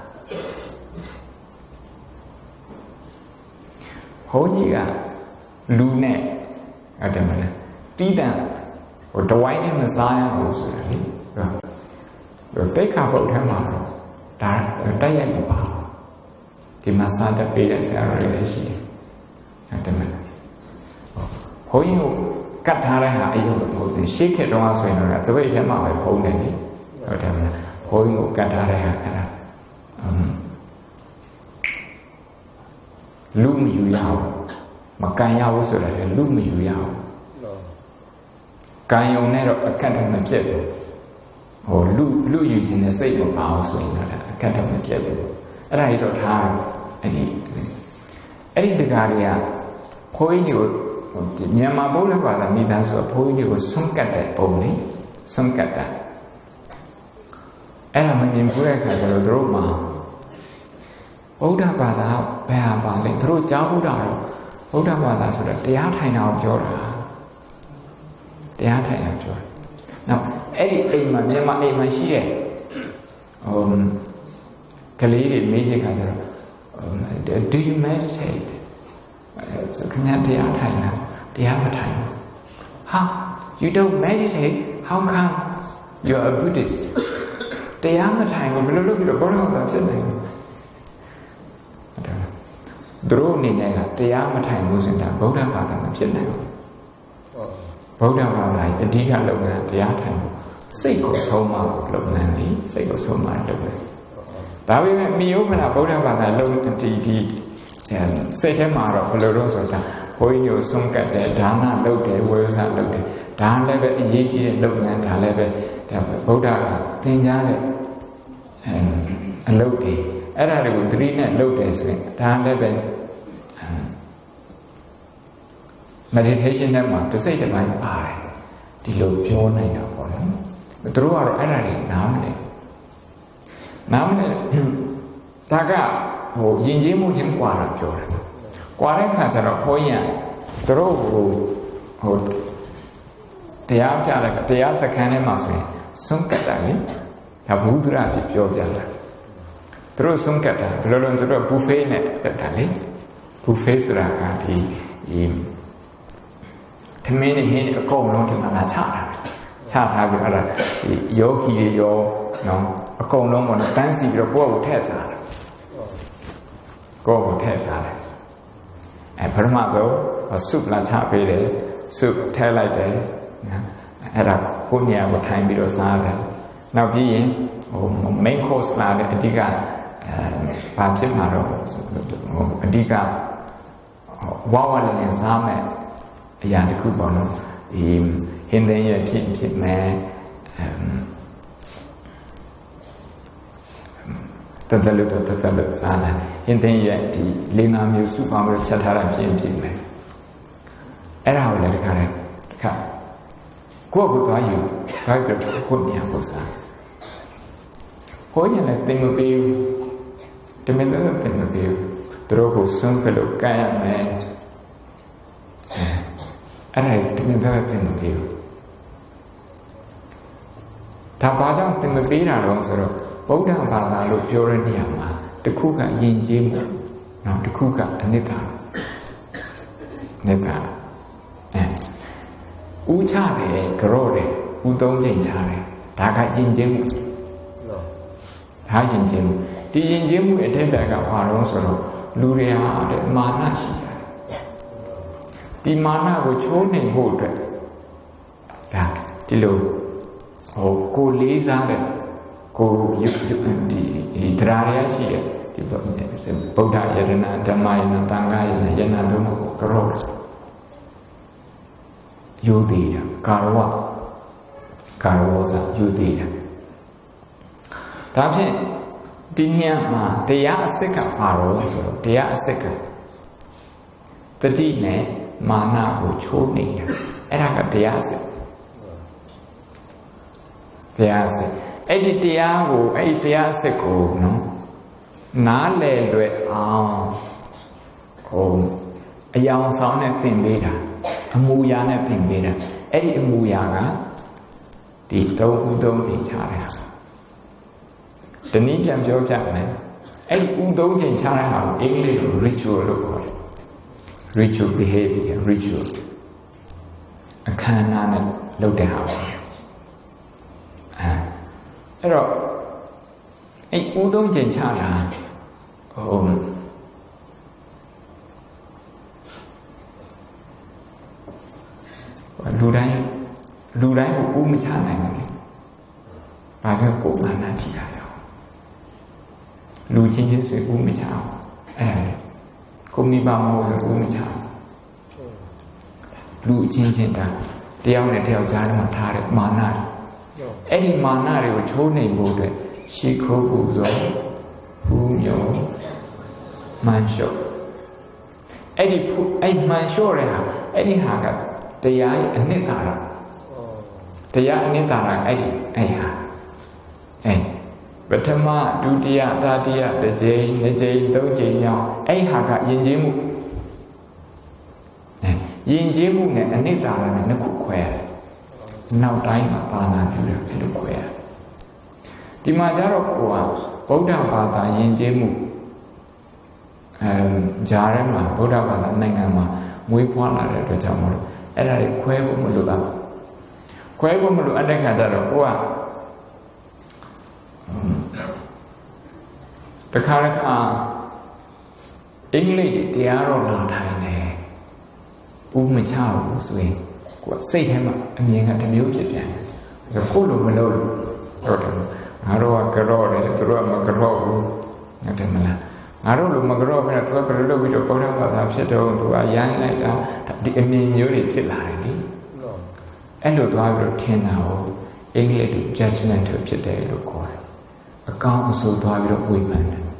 A: ဘုန်းကြီးကလူနဲ့အဲ့ဒါမလဲတီးတန့်ဟိုတဝိုင်းနဲ့မစားရဘူးဆိုတာလေဟုတ်တိတ်ခါပုတ်ထဲမှာတော့ဒါတိုက်ရိုက်မပါဒီမှာစားတဲ့ပေးတဲ့ဆရာတော်တွေလည်းရှိတယ်အဲ့ဒါမလဲဘုန်းကြီးကိုကတ်ထားတဲ့ဟာအယုံလို့ဟုတ်တယ်ရှေ့ခေတ်တုန်းကဆိုရင်တော့သပိတ်ထဲမှာပဲဖုံးတယ်လေဟုတ်တယ်မလားဘုန်းကြီးကိုကတ်ထားတဲ့ဟာအဲ့ဒါလူမယူရဘူးမကန်ရဘူးဆိုတော့လူမယူရဘူးကန်ယုံနဲ့တော့အခက်တော့မပြတ်ဘူးဟိုလူလူယူခြင်းနဲ့စိတ်မပါဘူးဆိုရင်တော့အခက်တော့မပြတ်ဘူးအဲ့ဒါကြီးတော့ထားအဲ့ဒီအဲ့ဒီတကားတွေကဘုန်းကြီးတွေကိုမြန်မာဗုဒ္ဓဘာသာမိသားစုဘုန်းကြီးတွေကိုဆုံးကတ်တဲ့ပုံလေးဆုံးကတ်တာအဲ့ဒါမမြင်ဘူးတဲ့အခါကျတော့တို့မှာဗုဒ္ဓဘာသာဘယ်ဟာပါလဲတို့ကြားဘူးတာတော့ဗုဒ္ဓဘာသာဆိုတာတရားထိုင်တာကိုပြောတာတရားထိုင်တာပြောတာနောက်အဲ့ဒီအိမ်မှာမြန်မာအိမ်မှာရှိတဲ့ဟိုကလေးတွေမေးချင်ခါကျတော့ do you meditate ခင်ဗျားတရားထိုင်လားတရားမထိုင်ဘူးဟာ you don't meditate how come you're a Buddhist တရားမထိုင်ဘူးဘယ်လိုလုပ်ပြီးတော့ဘောရဘာဖြစ်နိုင်လဲသူတို့အနေနဲ့ကတရားမထိုင်ဘူးဆိုတာဗုဒ္ဓဘာသာမဖြစ်နိုင်ဘူးဗုဒ္ဓဘာသာရဲ့အဓိကလုပ်ငန်းတရားထိုင်မှုစိတ်ကိုဆုံးမဖို့လုပ်ငန်းလေးစိတ်ကိုဆုံးမလုပ်တယ်ဒါပေမဲ့မိယုပ္ပနာဗုဒ္ဓဘာသာလုပ်ဒီဒီစိတ်ထဲမှာတော့ဘယ်လိုလုပ်ဆိုတာဘုန်းကြီးကိုဆုံးကတ်တယ်ဒါနလုပ်တယ်ဝေယစားလုပ်တယ်ဒါလည်းပဲအရေးကြီးတဲ့လုပ်ငန်းဒါလည်းပဲဗုဒ္ဓကသင်ကြားတဲ့အလုပ်တွေအဲ့ဒါတွေကိုသတိနဲ့လုပ်တယ်ဆိုရင်ဒါလည်းပဲ meditation နဲ့မှာတစ်စိတ်တစ်ပိုင်းပါတယ်ဒီလိုပြောနိုင်တာပေါ့နော်သူတို့ကတော့အဲ့ဒါတွေနားမလဲနားမလဲဒါကဟိုယဉ်ကျေးမှုချင်းကွာတာပြောတာကွာတဲ့ခါကျတော့ဘုန်းကြီးကသူတို့ဟိုဟိုတရားပြတဲ့တရားစခန်းထဲမှာဆိုရင်စွန့်ကတ်တယ်လေဒါဘုဒ္ဓရာပြပြောပြတာသူတို့စွန့်ကတ်တာဘယ်လိုလဲသူတို့ဘူဖေးနဲ့တက်တာလေဘူဖေးဆိုတာကဒီဒီသမင်းနဲ့ဟင်းအကုန်လုံးဒီမှာချတာချထားပြီးအဲ့ဒါဒီယောဂီတွေရောနော်အကုန်လုံးပေါ့နော်တန်းစီပြီးတော့ကိုယ့်ကိုထည့်စားတယ်ကိုယ့်ကိုထည့်စားတယ်အဲပထမဆုံးဆုပ်လာချပေးတယ်ဆုပ်ထည့်လိုက်တယ်အဲ့ဒါကိုညာကိုထိုင်ပြီးတော့စားတယ်နောက်ပြီးရင်ဟို main course လာတဲ့အဓိကအဲဘာဖြစ်မှာတော့ဟိုအဓိကဝါဝလင်းစားမယ်အရာတစ်ခုပေါ့နော်ဒီဟင်းသင်းရဲ့ဖြစ်ဖြစ်မယ်တသက်လို့တသက်လို့စားတယ်ဟင်းသင်းရဲ့ဒီလေးငါးမျိုးစုပေါင်းပြီးချက်ထားတာဖြစ်ဖြစ်မယ်အဲ့ဒါကိုလည်းတခါတည်းတခါကိုယ့်ကိုယ်သွားယူသွားပြီးတော့ကိုယ်မြန်ဖို့စားကိုယ်ရင်လည်းတင်မပေးဘူးတမင်တော့တင်မပေးဘူးသူတို့ကိုစွန့်ပြလို့ကမ်းရမယ်အဲ့ဒါတမင်တော့တင်မပေးဘူးဒါဘာကြောင့်တင်မပေးတာတော့ဆိုတော့ဗုဒ္ဓဘာသာလို့ပြောတဲ့နေရာမှာတစ်ခုကယဉ်ကျေးမှုနောက်တစ်ခုကအနိတ္တအနိတ္တအဲဥချတယ်ကြော့တယ်ဥသုံးချိန်ချတယ်ဒါကယဉ်ကျေးမှုဒါယဉ်ကျေးမှုဒီယဉ်ကျေးမှုအထက်ကကဘာလို့ဆိုတော့လူတွေဟာတဲ့မာနရှိကြတယ်ဒီမာနကိုချိုးနှိမ်ဖို့အတွက်ဒါဒီလိုဟိုကိုလေးစားတဲ့ကိုဒီတရားရရှိတဲ့ဒီဗုဒ္ဓယတနာဓမ္မယတနာသံဃာယတနာယတနာသုံးခုကြော့ယူသေးတာကာရဝကာရဝဇာယူသေးတာဒါဖြင့်ဒီညမှာတရားအစစ်ကဘာလို့ဆိုတော့တရားအစစ်ကတတိနဲ့မာနကိုချိုးနေတာအဲ့ဒါကတရားအစစ်တရားအစစ်အဲ့ဒီတရားကိုအဲ့ဒီတရားအစစ်ကိုနော်နားလည်လွယ်အောင်ဟိုအယောင်ဆောင်နဲ့သင်ပေးတာအမူအရာနဲ့သင်ပေးတာအဲ့ဒီအမူအရာကဒီသုံးဥသုံးချိန်ချတဲ့ဟာတနည်းပြန်ပြောပြမယ်အဲ့ဒီဥသုံးချိန်ချတဲ့ဟာကိုအင်္ဂလိပ်လို ritual လို့ခေါ်တယ် ritual behavior ritual အခမ်းအနားနဲ့လုပ်တဲ့ဟာပေါ့အဲအဲ့တော့အဲ့ဥသုံးချိန်ချတာဟိုလူတိုင်းလူတိုင်းကိုဥမချနိုင်ဘူး။ဘာကြောင့်ကိုယ်မှန်းတာထိတာလဲ။လူချင်းချင်းဆိုဥမချအောင်။အဲကိုမိဘမဟုတ်ဆိုဥမချအောင်။လူချင်းချင်းတာတယောက်နဲ့တယောက်ကြားထဲမှာထားတဲ့မာနတွေ။အဲ့ဒီမာနတွေကိုချိုးနှိမ်ဖို့အတွက်ရှေးခိုးပူဇော်ဖူးမြော်မှန်လျှော့အဲ့ဒီအဲ့မှန်လျှော့တဲ့ဟာအဲ့ဒီဟာကတရားရဲ့အနှစ်သာရတရားအနှစ်သာရအဲ့ဒီအဲ့ဟာအဲ့ပထမဒုတိယတတိယတစ်ကြိမ်နှစ်ကြိမ်သုံးကြိမ်မြောက်အဲ့ဟာကယဉ်ကျေးမှုယဉ်ကျေးမှုနဲ့အနှစ်သာရနဲ့နှစ်ခုခွဲရတယ်နောက်တိုင်းမှာပါဏာပြုတယ်အဲ့လိုခွဲရတယ်ဒီမှာကျတော့ကိုကဗုဒ္ဓဘာသာယဉ်ကျေးမှုအဲဂျာရဲမှာဗုဒ္ဓဘာသာနိုင်ငံမှာမွေးဖွားလာတဲ့အတွက်ကြောင့်မလို့အဲ့ဒါတွေခွဲဖို့မလိုတာခွဲဖို့မလိုအပ်တဲ့ခါကျတော့ကိုကတခါတခါအင်္ဂလိပ်တရားတော်လာထိုင်တယ်ဥမချဘူးဆိုရင်ကိုကစိတ်ထဲမှာအမြင်ကတစ်မျိုးဖြစ်ပြန်တယ်ဆိုတော့ကိုလိုမလို့ဟုတ်တယ်ငါတို့ကကြော့တယ်သူတို့ကမကြော့ဘူးဟုတ်တယ်မလားငါတို့လိုမကြော့ဘဲသူကဘယ်လိုလုပ်ပြီးတော့ဗုဒ္ဓဘာသာဖြစ်တော့သူကရိုင်းလိုက်တာဒီအမြင်မျိုးတွေဖြစ်လာတယ်လေအဲ့လိုသွားပြီးတော့ထင်တာကိုအင်္ဂလိပ်လို judgment ဖြစ်တယ်လို့ခေါ်တယ်အကောင်းအဆိုးသွားပြီးတော့ဝေဖန်တယ်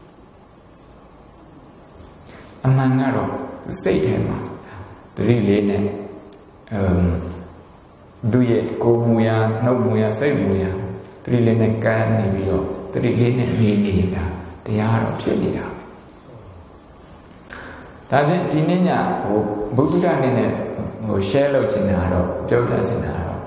A: အမှန်ကတော့စိတ်ထဲမှာတတိလေးနဲ့အမ်သူရဲ့ကိုယ်မူရာနှုတ်မူရာစိတ်မူရာတတိလေးနဲ့ကမ်းနေပြီးတော့တတိလေးနဲ့နေနေတာတရားတော့ဖြစ်နေတာဒဒါဖြင့်ဒီနေ့ညဟိုဘုဒ္ဓရအနေနဲ့ဟို share လုပ်ချင်တာတော့ပြောပြချင်တာတော့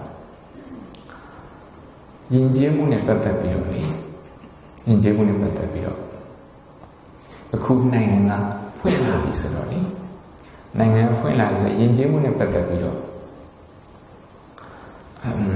A: ယဉ်ကျေးမှုနဲ့ပတ်သက်ပြီးတော့လေယဉ်ကျေးမှုနဲ့ပတ်သက်ပြီးတော့အခုနိုင်ငံကဖွင့်လာပြီဆိုတော့လေနိုင်ငံဖွင့်လာဆိုယဉ်ကျေးမှုနဲ့ပတ်သက်ပြီးတော့အမ်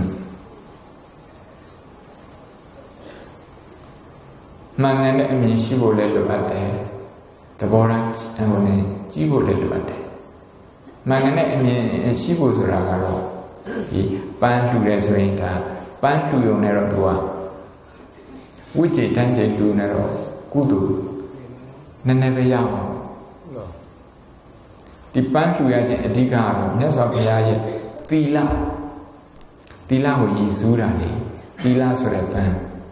A: မှန်ကန်တဲ့အမြင်ရှိဖို့လည်းလိုအပ်တယ်သဘောထားဟိုနဲ့ကြီးဖို့လည်းလိုအပ်တယ်မှန်ကန်တဲ့အမြင်ရှိဖို့ဆိုတာကတော့ဒီပန်းကျူတယ်ဆိုရင်ဒါပန်းကျူရုံနဲ့တော့သူကဝိจิตတန်းကျကျူနေတော့ကုသိုလ်နည်းနည်းပဲရအောင်ဒီပန်းကျူရခြင်းအဓိကကတော့မြတ်စွာဘုရားရဲ့သီလသီလကိုရည်စူးတာလေသီလဆိုတဲ့ပန်း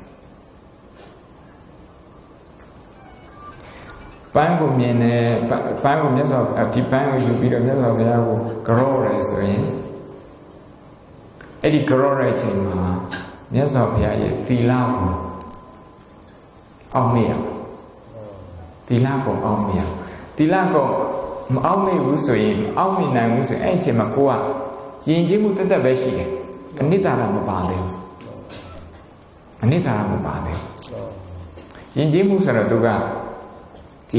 A: ပန်းကိုမြင်တယ်ပန်းကိုမြတ်စွာဒီပန်းကိုယူပြီးတော့မြတ်စွာဘုရားကိုကြော့ရဲဆိုရင်အဲ့ဒီကြော့ရဲခြင်းမှာမြတ်စွာဘုရားရဲ့သီလကိုအောက်မေ့ရသီလကိုအောက်မေ့ရသီလကိုမအောက်မေ့ဘူးဆိုရင်အောက်မေ့နိုင်ဘူးဆိုရင်အဲ့ဒီအချိန်မှာကိုကယဉ်ကျေးမှုတက်တက်ပဲရှိတယ်အနိတ္တရမပါသေးဘူးအနိတ္တရမပါသေးဘူးယဉ်ကျေးမှုဆိုတော့သူကဒီ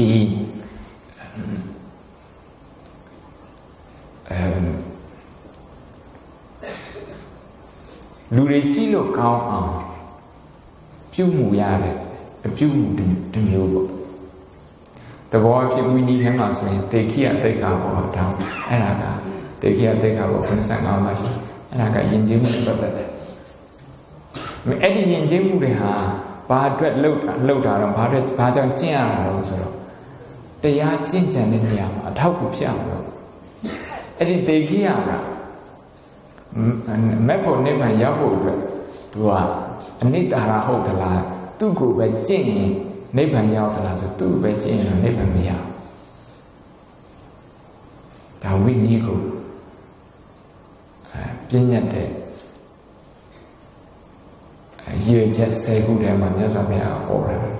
A: အဲလူတွေကြည့်လို့ကောင်းအောင်ပြုမှုရတယ်အပြုမှုတစ်မျိုးပေါ့တဘောအဖြစ်ဝိနည်းထဲမှာဆိုရင်တေခိယတိတ်္ခါဘောတောင်းအဲ့ဒါကတေခိယတိတ်္ခါဘော၇၅ပါးရှိအဲ့ဒါကယဉ်ကျေးမှုပတ်သက်တယ်အဲ့ဒီယဉ်ကျေးမှုတွေဟာဘာအတွက်လှုပ်လှုပ်တာတော့ဘာအတွက်ဘာကြောင့်ကျင့်ရတာတော့ဆိုတော့တရားကျင့်ကြံတဲ့နေရာမှာအထောက်အကူဖြစ်အောင်လို့အဲ့ဒီတေခိယကမက်ဖို့နိဗ္ဗာန်ရောက်ဖို့အတွက်သူကအနိတ္တရာဟုတ်သလားသူ့ကိုပဲကျင့်ရင်နိဗ္ဗာန်ရောက်သလားဆိုသူ့ပဲကျင့်ရင်နိဗ္ဗာန်မရဘူးဒါဝိနည်းကိုအဲပြည့်ညတ်တဲ့ရည်ချက်ဆယ်ခုထဲမှာမြတ်စွာဘုရားဟောတယ်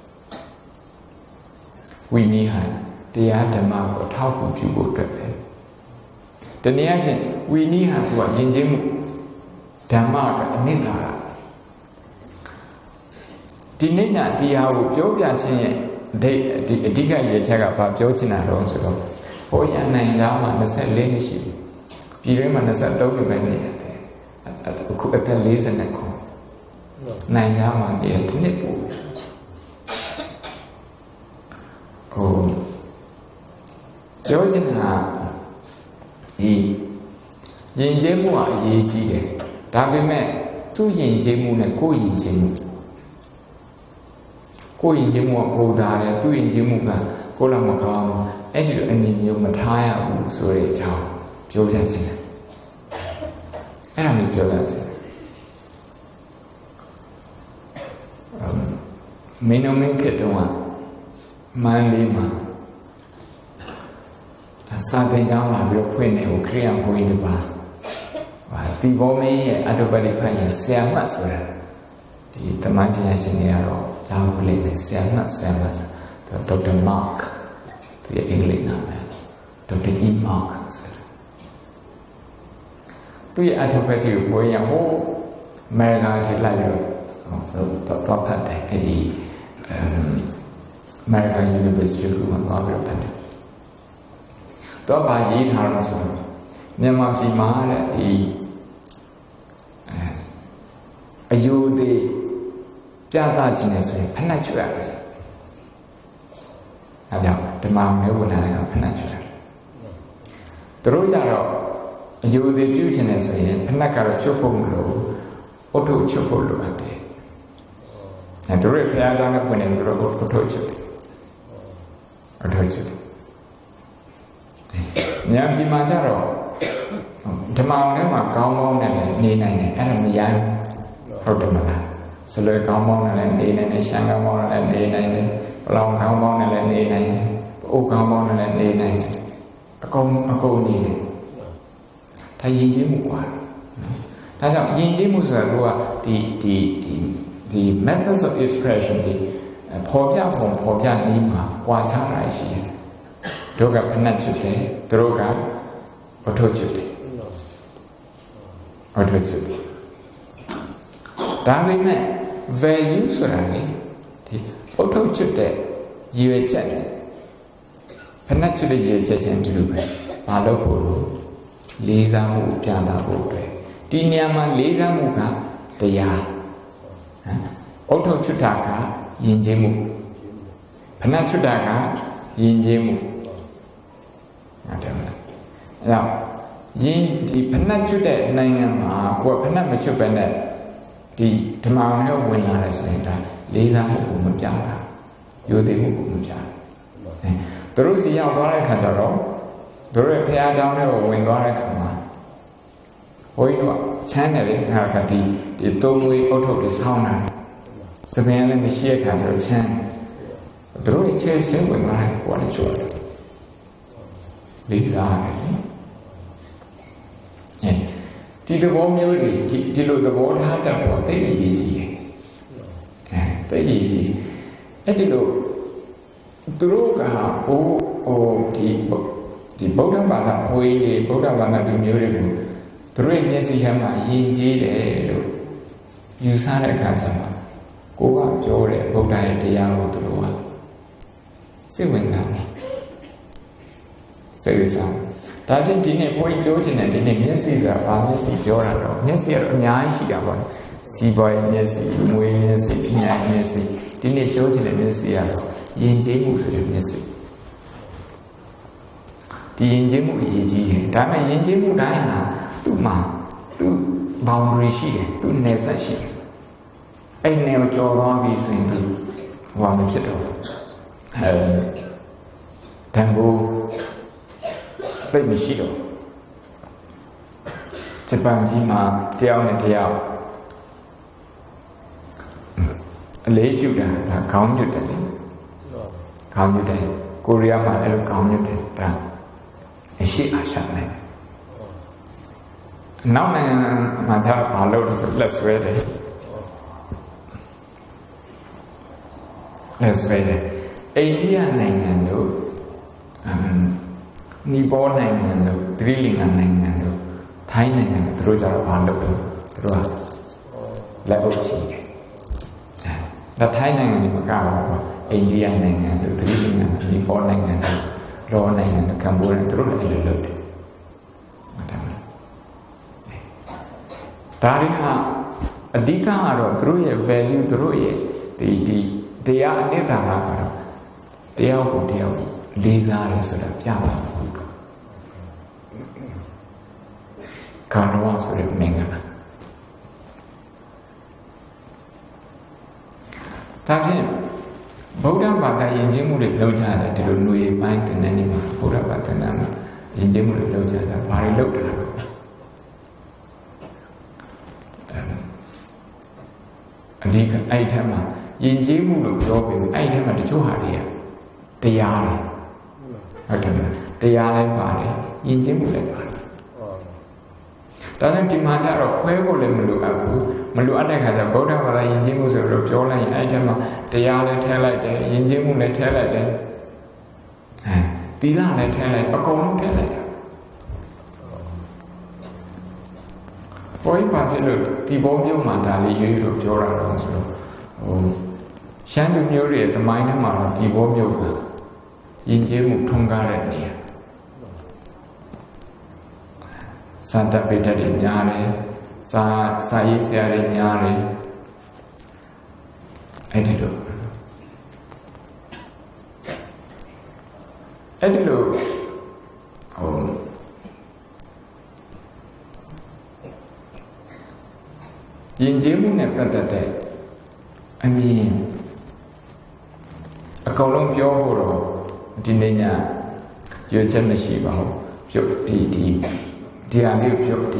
A: ဝိနည်းဟာတရားဓမ္မကိုထောက်ကူပြုဖို့အတွက်ပဲတနည်းအားဖြင့်ဝိနည်းဟာသူကယဉ်ကျေးမှုဓမ္မကအနိတ္တရာဒီနေ့ညတရားကိုပြောပြခြင်းရဲ့ဒီအဓိကရည်ချက်ကဘာပြောချင်တာတော့ဆိုတော့ဟောရနိုင်ကြမှာ၂၄နှစ်ရှိပြီပြည်တွင်းမှာ၂၃နှစ်ပဲနေရတယ်အခုအသက်၄၀နဲ့ခုနိုင်ကြမှာနေတဲ့ဒီနှစ်ပို့ဟိုပြောချင်တာဒီယဉ်ကျေးမှုကအရေးကြီးတယ်ဒါပေမဲ့သူ့ယဉ်ကျေးမှုနဲ့ကိုယ်ယဉ်ကျေးမှုကိုယ်ယဉ်ကျေးမှုကပိုသာတယ်သူ့ယဉ်ကျေးမှုကကိုယ်လည်းမကောင်းအဲ့ဒီလိုအနေမျိုးမထားရဘူးဆိုတဲ့အကြောင်းပြောပြချင်တယ်အဲ့ဒါမျိုးပြောပြချင်တယ်မင်းတို့မင်းခေတ္တကမန္တလေးမှာစာသင်ကျောင်းလာပြီးတော့ဖွင့်နေကိုခရိယံဘုန်းကြီးတွေပါဟာဒီဘောမင်းရဲ့အတုပတိဖတ်ရင်ဆရာမတ်ဆိုတာဒီသမိုင်းပညာရှင်တွေကတော့ကြားဘူးလိမ့်မယ်ဆရာမတ်ဆရာမတ်ဆိုတော့ဒေါက်တာမာ့ခ်သူရဲ့အင်္ဂလိပ်နာမည်ဒေါက်တာအီမာ့ခ်ဆိုတာသူရဲ့အတုပတိကိုဘုန်းကြီးဟိုအမေရိကန်ထိလိုက်လို့တော့ဖတ်တယ်အဲ့ဒီအမေရိကန် University ကမှသွားပြီးတော့ဖတ်တယ်တော့ဗာရေးထားလို့ဆိုတော့မြန်မာပြည်မှာတဲ့ဒီအယူသေးပြသခြင်းနဲ့ဆိုရင်ဖဏတ်ချွတ်ရတယ်။အဲကြောင့်ဓမ္မမဲဝင်လာတဲ့ကဖဏတ်ချွတ်ရတယ်။သူတို့ကြတော့အယူသေးပြုခြင်းနဲ့ဆိုရင်ဖဏတ်ကတော့ချွတ်ဖို့မလိုအုတ်ထုတ်ချွတ်ဖို့လိုအပ်တယ်။အဲသူတို့ဖျားသားနဲ့ပွင့်နေသူတို့အုတ်ထုတ်ချွတ်တယ်။အုတ်ထုတ်ချွတ်တယ်။ညံကြီးမှကြတော့ဓမ္မအောင်ထဲမှာကောင်းကောင်းနဲ့နေနိုင်တယ်အဲ့ဒါမရဘူးဟုတ်တယ်မလားစလွယ်ကောင်းကောင်းနဲ့လည်းနေနိုင်တယ်ရှမ်းကောင်းကောင်းနဲ့လည်းနေနိုင်တယ်ပလောင်ကောင်းကောင်းနဲ့လည်းနေနိုင်တယ်ပအိုးကောင်းကောင်းနဲ့လည်းနေနိုင်တယ်အကုန်အကုန်နေတယ်ဒါယဉ်ကျေးမှုပါဒါကြောင့်ယဉ်ကျေးမှုဆိုတာကဒီဒီဒီဒီ methods of expression ဒီပေါ်ပြပုံပေါ်ပြနည်းမှာကြွားချတာရှိတယ်တို့ကဖဏတ်ချစ်တယ်သူတို့ကအထုချစ်တယ်အထုချစ်တယ်ဒါပေမဲ့ value ဆိုတာလေဒီအထုချစ်တဲ့ရည်ရွယ်ချက်နဲ့ဖဏတ်ချစ်တဲ့ရည်ရွယ်ချက်ချင်းတူတူပဲမလုပ်ဖို့လို့လေးစားမှုပြန်လာဖို့အတွက်ဒီနေရာမှာလေးစားမှုကတရားအထုချစ်တာကယဉ်ကျေးမှုဖဏတ်ချစ်တာကယဉ်ကျေးမှုဟုတ်တယ်မလားအဲ့တော့ယဉ်ဒီဖဏတ်ချွတ်တဲ့နိုင်ငံမှာကိုယ်ဖဏတ်မချွတ်ပဲနဲ့ဒီဓမ္မအောင်နဲ့ဝင်လာတယ်ဆိုရင်ဒါလေးစားမှုကိုမပြတာရိုသေမှုကိုမပြအဲသူတို့စီရောက်သွားတဲ့ခါကျတော့သူတို့ရဲ့ဖခင်เจ้าတွေကိုဝင်သွားတဲ့ခါမှာဘိုးကြီးတို့ချမ်းတယ်လေခါခါဒီဒီသုံးဝေးအုတ်ထုတ်တွေဆောင်းတာစပင်းလည်းမရှိတဲ့ခါကျတော့ချမ်းသူတို့ရဲ့ချဲစတဲ့ဝင်သွားတယ်ကိုယ်လည်းချွတ်တယ်လေးစားတယ်အဲဒီသဘောမျိုးတွေဒီဒီလိုသဘောထားတတ်ဖို့သိအရေးကြီးတယ်အဲသိအရေးကြီးအဲ့ဒီလိုသူတို့ကဟိုဟိုဒီဒီဗုဒ္ဓဘာသာဘွေးတွေဗုဒ္ဓဘာသာလူမျိုးတွေကိုသူတို့ရဲ့မျက်စိထဲမှာယဉ်ကျေးတယ်လို့ယူဆတဲ့အခါကျမှကိုကပြောတဲ့ဗုဒ္ဓရဲ့တရားကိုသူတို့ကစိတ်ဝင်စားတယ်စိတ်ဝင်စားဒါဖြင့်ဒီနေ့ဘုန်းကြီးပြောချင်တယ်ဒီနေ့မျက်စိဆိုတာဘာမျက်စိပြောတာတော့မျက်စိကတော့အများကြီးရှိတာပေါ့နော်စီးပွားရေးမျက်စိမွေးမျက်စိပညာမျက်စိဒီနေ့ပြောချင်တဲ့မျက်စိကတော့ယဉ်ကျေးမှုဆိုတဲ့မျက်စိဒီယဉ်ကျေးမှုအရေးကြီးတယ်ဒါပေမဲ့ယဉ်ကျေးမှုတိုင်းဟာသူ့မှာသူ့ boundary ရှိတယ်သူ့နယ်စပ်ရှိတယ်အဲ့နယ်ကိုကျော်သွားပြီဆိုရင်သူဟောမဖြစ်တော့အဲတန်ဖိုးသိမရှိတော့ဂျပန်ကြီးမှာတယောက်နဲ့တယောက်အလေးကျူတာဒါခေါင်းညွတ်တယ်လေခေါင်းညွတ်တယ်ကိုရီးယားမှာအဲ့လိုခေါင်းညွတ်တယ်ဒါအရှိအာရှနဲ့နောက်နိုင်ငံမှာကျတော့ဘာလို့လဲဆိုလက်ဆွဲတယ်လက်ဆွဲတယ်အိန္ဒိယနိုင်ငံတို့အမ်နီပေါနိုင်ငံတို့သီရိလင်္ကာနိုင်ငံတို့ထိုင်းနိုင်ငံတို့သူတို့ကြတော့ဘာလုပ်လို့သူတို့ကလက်အုပ်ချီတယ်အဲဒါထိုင်းနိုင်ငံဒီမကဘူးအိန္ဒိယနိုင်ငံတို့သီရိလင်္ကာနီပေါနိုင်ငံတို့လောနိုင်ငံတို့ကမ္ဘောဒီးယားသူတို့လည်းအဲ့လိုလုပ်တယ်ဟုတ်တယ်မလားဒါတွေဟာအဓိကကတော့သူတို့ရဲ့ value သူတို့ရဲ့ဒီဒီတရားအနှစ်သာရကတော့တရားကိုတရားကိုလေးစားတယ်ဆိုတာပြပါဘူးကာရဝဆိုတဲ့နိုင်ငံဒါဖြင့်ဗုဒ္ဓဘာသာယဉ်ကျေးမှုတွေလုပ်ကြတယ်ဒီလိုလူရည်ပိုင်းတနေ့နေ့မှာဗုဒ္ဓဘာသာနာမှာယဉ်ကျေးမှုတွေလုပ်ကြတာဘာတွေလုပ်တယ်အဓိကအဲ့ထက်မှာယဉ်ကျေးမှုလို့ပြောပြီးအဲ့ထက်မှာတချို့ဟာတွေကတရားတွေဟုတ်တယ်မလားတရားလည်းပါတယ်ယဉ်ကျေးမှုလည်းပါတယ်ဒါနဲ့ဒီမှာကျတော့ခွဲဖို့လည်းမလိုအပ်ဘူးမလိုအပ်တဲ့ခါကျဗုဒ္ဓဘာသာယဉ်ကျေးမှုဆိုတော့ပြောလိုက်ရင်အဲ့ထက်မှာတရားလည်းထည့်လိုက်တယ်ယဉ်ကျေးမှုလည်းထည့်လိုက်တယ်အဲသီလလည်းထည့်လိုက်အကုန်လုံးထည့်လိုက်တာဘုရားပါဖြစ်လို့ဒီဘောမျိုးမှာဒါလေးရွေးလို့ပြောတာတော့ဆိုတော့ဟိုရှမ်းလူမျိုးတွေတမိုင်းထဲမှာတော့ဒီဘောမျိုးကယဉ်ကျေးမှုထွန်းကားတဲ့နေရာစံတပိတ္တတွေများတယ်စာစာရေးဆရာတွေများတယ်အဲ့ဒီလိုအဲ့ဒီလိုဟိုယဉ်ကျေးမှုနဲ့ပတ်သက်တဲ့အမြင်အကုန်လုံးပြောဖို့တော့ဒီနေ့ညရွေးချက်မရှိပါဘူးပြုတ်ဒီဒီဒီအမျိုးပြုတ်ဒီ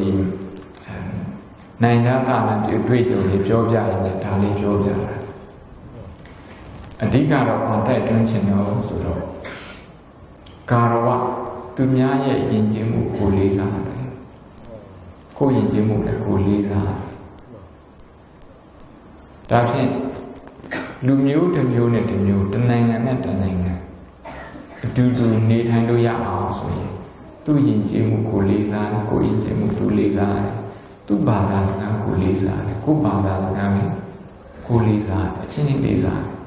A: နိုင်ငံသားနဲ့ဒီတွေ့ကြုံလေးပြောပြရတယ်ဒါလေးပြောပြတာအဓိကတော့ဘာတိုက်တွန်းချင်တော့ဆိုတော့ကာရဝသူများရဲ့ယဉ်ကျေးမှုကိုလေးစားတယ်ကိုယဉ်ကျေးမှုလည်းကိုလေးစားဒါဖြင့်လူမျိုးတစ်မျိုးနဲ့တစ်မျိုးတစ်နိုင်ငံနဲ့တစ်နိုင်ငံအတူတူနေထိုင်လို့ရအောင်ဆိုရင်သူ့ယဉ်ကျေးမှုကိုလေးစားတယ်ကိုယဉ်ကျေးမှုသူလေးစားတယ်သူ့ဘာသာစကားကိုလေးစားတယ်ကိုဘာသာစကားကိုလေးစားတယ်အချင်းချင်းလေးစားတယ်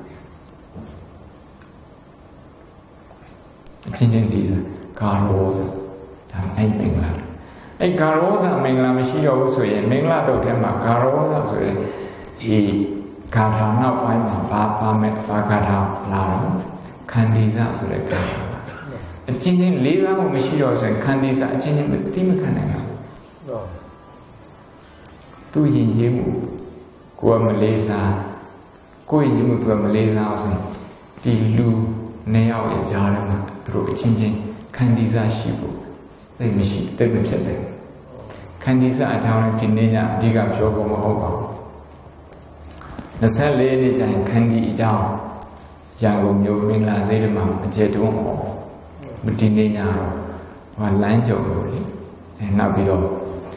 A: အချင်းချင်းလေးစားကာရောဇဒါအဲ့မင်္ဂလာအဲ့ကာရောဇမင်္ဂလာမရှိတော့ဘူးဆိုရင်မင်္ဂလာတော့ထဲမှာကာရောဇဆိုရင်ဒီဂါထာနောက်ပိုင်းမှာဘာပါမဲ့ဘာဂါထာလာတော့ခန္ဒီဇဆိုတဲ့ဂါထာအချင်းချင်းလေးစားမှုမရှိတော့ဆိုရင်ခန္ဒီဇအချင်းချင်းမတိမခံနိုင်ဘူးသူယဉ်ကျေးမှုကိုယ်မလေးစားကိုယ်ယဉ်ကျေးမှုသူကမလေးစားဆိုရင်ဒီလူနှစ်ယောက်ရဲ့ကြားထဲမှာသူတို့အချင်းချင်းခန္ဒီဇရှိဖို့သိမရှိသိမဖြစ်တယ်ခန္ဒီဇအကြောင်းဒီနေ့ညအဓိကပြောဖို့မဟုတ်ပါဘူးနှစ်ဆယ့်လေးနှစ်ကျရင်ခန္ဒီအကြောင်းရန်ကုန်မြို့မင်္ဂလာဈေးမှာအကျယ်တုံးအောင်မဒီနေ့ညတော့ဟောလမ်းကြုံလို့လေအဲနောက်ပြီးတော့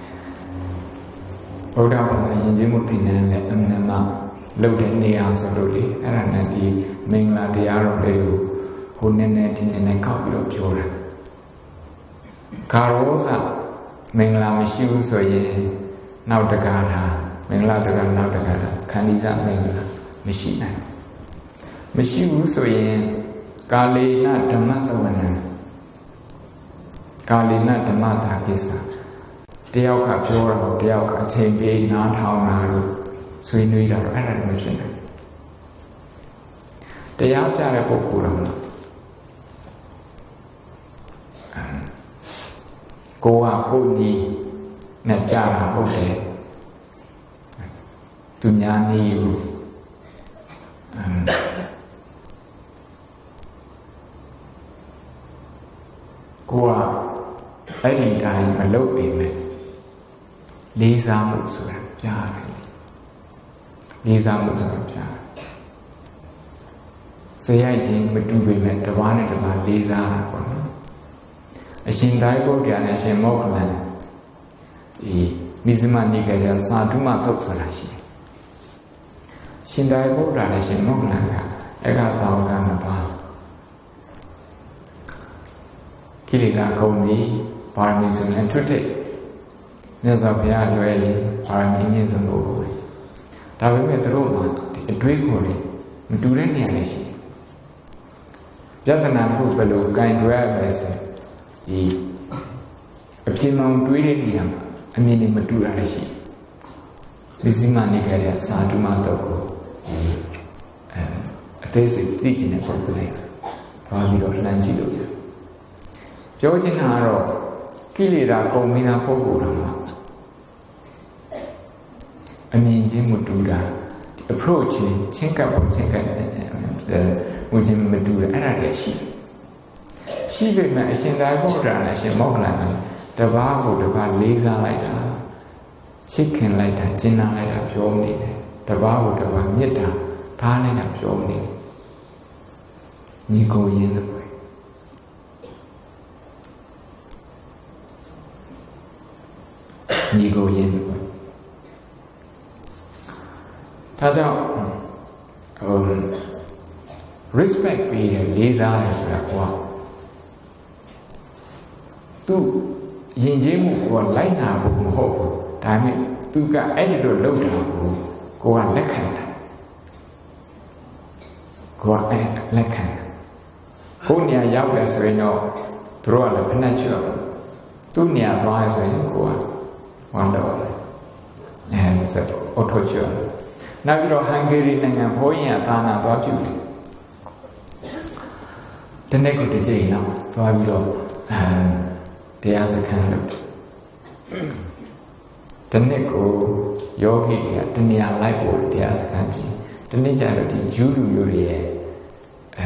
A: ဘုရားဘာသာယဉ်ကျေးမှုသင်တန်းနဲ့အမှန်မှလုပ်တဲ့နေရာဆိုလို့လေအဲ့ဒါနဲ့ဒီမင်္ဂလာတရားတော်တွေကိုဟိုနည်းနည်းဒီနည်းနည်းကောက်ပြီးတော့ပြောတာကာရောဇမင်္ဂလာမရှိဘူးဆိုရင်နောက်တကားတာမင်္ဂလာတကားနောက်တကားတာခန္ဒီဇမင်္ဂလာမရှိနိုင်မရှိဘူးဆိုရင်ကာလေနဓမ္မသဝနံကာလေနဓမ္မတာကိစ္စတယောက်ကပြောတော့တယောက်ကအချိန်ပေးနားထောင်တာလို့ဆွေးနွေးတာတော့အဲ့ဒါလည်းမဖြစ်နိုင်တရားပြတဲ့ပုဂ္ဂိုလ်တော့ကိုကကိုနီးနဲ့ပြတာဟုတ်တယ်သူညာနီးဘူးကိုကအဲ့ဒီတိုင်းမလုပ်ပေမဲ့လေးစားမှုဆိုတာကြားတယ်လေးစားမှုဆိုတာကြားဇေယျချင်းမတူပေမဲ့တစ်ပါးနဲ့တစ်ပါးလေးစားတာပေါ့နော်အရှင်သာရိပုတ္တရာနဲ့အရှင်မောက္ခလန်ဒီမိဇမနိကေယသာဓုမသုတ်ဆိုတာရှိတယ်ရှင်သာရိပုတ္တရာနဲ့ရှင်မောက္ခလန်ကအဲ့ကသာဝကနှစ်ပါးကိလေသာကုန်ပြီးပါရမီဆိုရင်ထွတ်တဲ့မြတ်စွာဘုရားလွယ်ရင်ပါရမီအမြင့်ဆုံးပုဂ္ဂိုလ်ဒါပေမဲ့သူတို့မှာအတွေးခေါ်တွေမတူတဲ့နေရာလေးရှိတယ်ပြဿနာတစ်ခုဘယ်လိုကင်တွဲရလဲဆိုဒီအဖြစ်မှန်တွေးတဲ့နေရာမှာအမြင်တွေမတူတာလည်းရှိတယ်မိဇမနိကေယသာဓုမသုတ်ကိုဒီအဲအသေးစိတ်သိကျင်တဲ့ပုဂ္ဂိုလ်လေးသွားပြီးတော့လှမ်းကြည့်လို့ရတယ်ပြောချင်တာကတော့ကိလေသာကုန်ပြီးသားပုဂ္ဂိုလ်တော်မှာအမြင်ချင်းမတူတာ approach ချင်းချင်းကပ်ပုံချင်းကပ်ဟိုချင်းမတူတယ်အဲ့ဒါတွေရှိတယ်ရှိပေမဲ့အရှင်သာရိပုတ္တရာနဲ့အရှင်မောက္ခလန်ကတပါးကိုတပါးလေးစားလိုက်တာချစ်ခင်လိုက်တာကျင့်နာလိုက်တာပြောနေတယ်တပါးကိုတပါးမေတ္တာထားလိုက်တာပြောနေတယ်ညီကိုရင်းတဲ့ညီကိုရင်းတဲ့ဒါကြောင့်ဟို respect ပေးတယ်လေးစားတယ်ဆိုတာကသူယဉ်ကျေးမှုကိုလိုက်နာဖို့မဟုတ်ဘူးဒါပေမဲ့သူကအဲ့ဒီလိုလုပ်တာကိုကိုကလက်ခံတယ်ကိုကအဲ့လက်ခံတယ်ကိုနေရာရောက်တယ်ဆိုရင်တော့သူတို့ကလည်းဖနှက်ချော့သူ့နေရာသွားရဆိုရင်ကိုကဝမ်းတော့တယ်အဲဆိုတော့အော်တိုချော့နောက်ပြီးတော့ဟန်ဂေရီနိုင်ငံဘိုးရင်ကသာနာသွားပြုတယ်တနေ့ကိုတစ်ချိန်တော့သွားပြီးတော့အဲတရားစခန်းလုပ်တယ်တနေ့ကိုယောဂီတွေကတနေရာလိုက်ဖို့တရားစခန်းပြင်တနေ့ကျတော့ဒီဂျူးလူမျိုးတွေရဲ့အဲ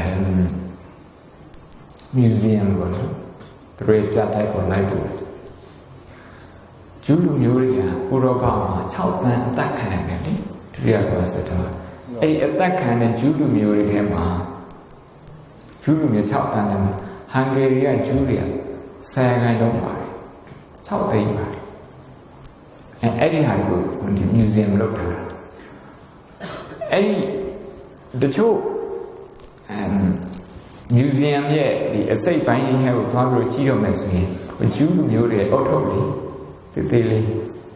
A: မြူဇီယမ်ပေါ့နော်သူတို့ပြတိုက်ကိုလိုက်ဖို့ဂျူးလူမျိုးတွေကဥရောပမှာ၆တန်းအသက်ခံရတယ်လေဒုတိယကမ္ဘာစစ်တော့အဲ့အသက်ခံတဲ့ဂျူးလူမျိုးတွေထဲမှာဂျူးလူမျိုး၆တန်းနဲ့ဟန်ဂေရီကဂျူးတွေကဆယ်ခိုင်လုံးပါတယ်၆သိန်းပါတယ်အဲအဲ့ဒီဟာကိုဒီမြူဇီယမ်လုပ်တာအဲ့ဒီတချို့အမ် museum ရဲ့ဒီအစိတ်ပိုင်းကြီးထဲကိုသွားပြီးတော့ကြည့်ရမယ်ဆိုရင်ဂျူးလူမျိုးတွေအုတ်ထုတ်လေးတေးသေးလေး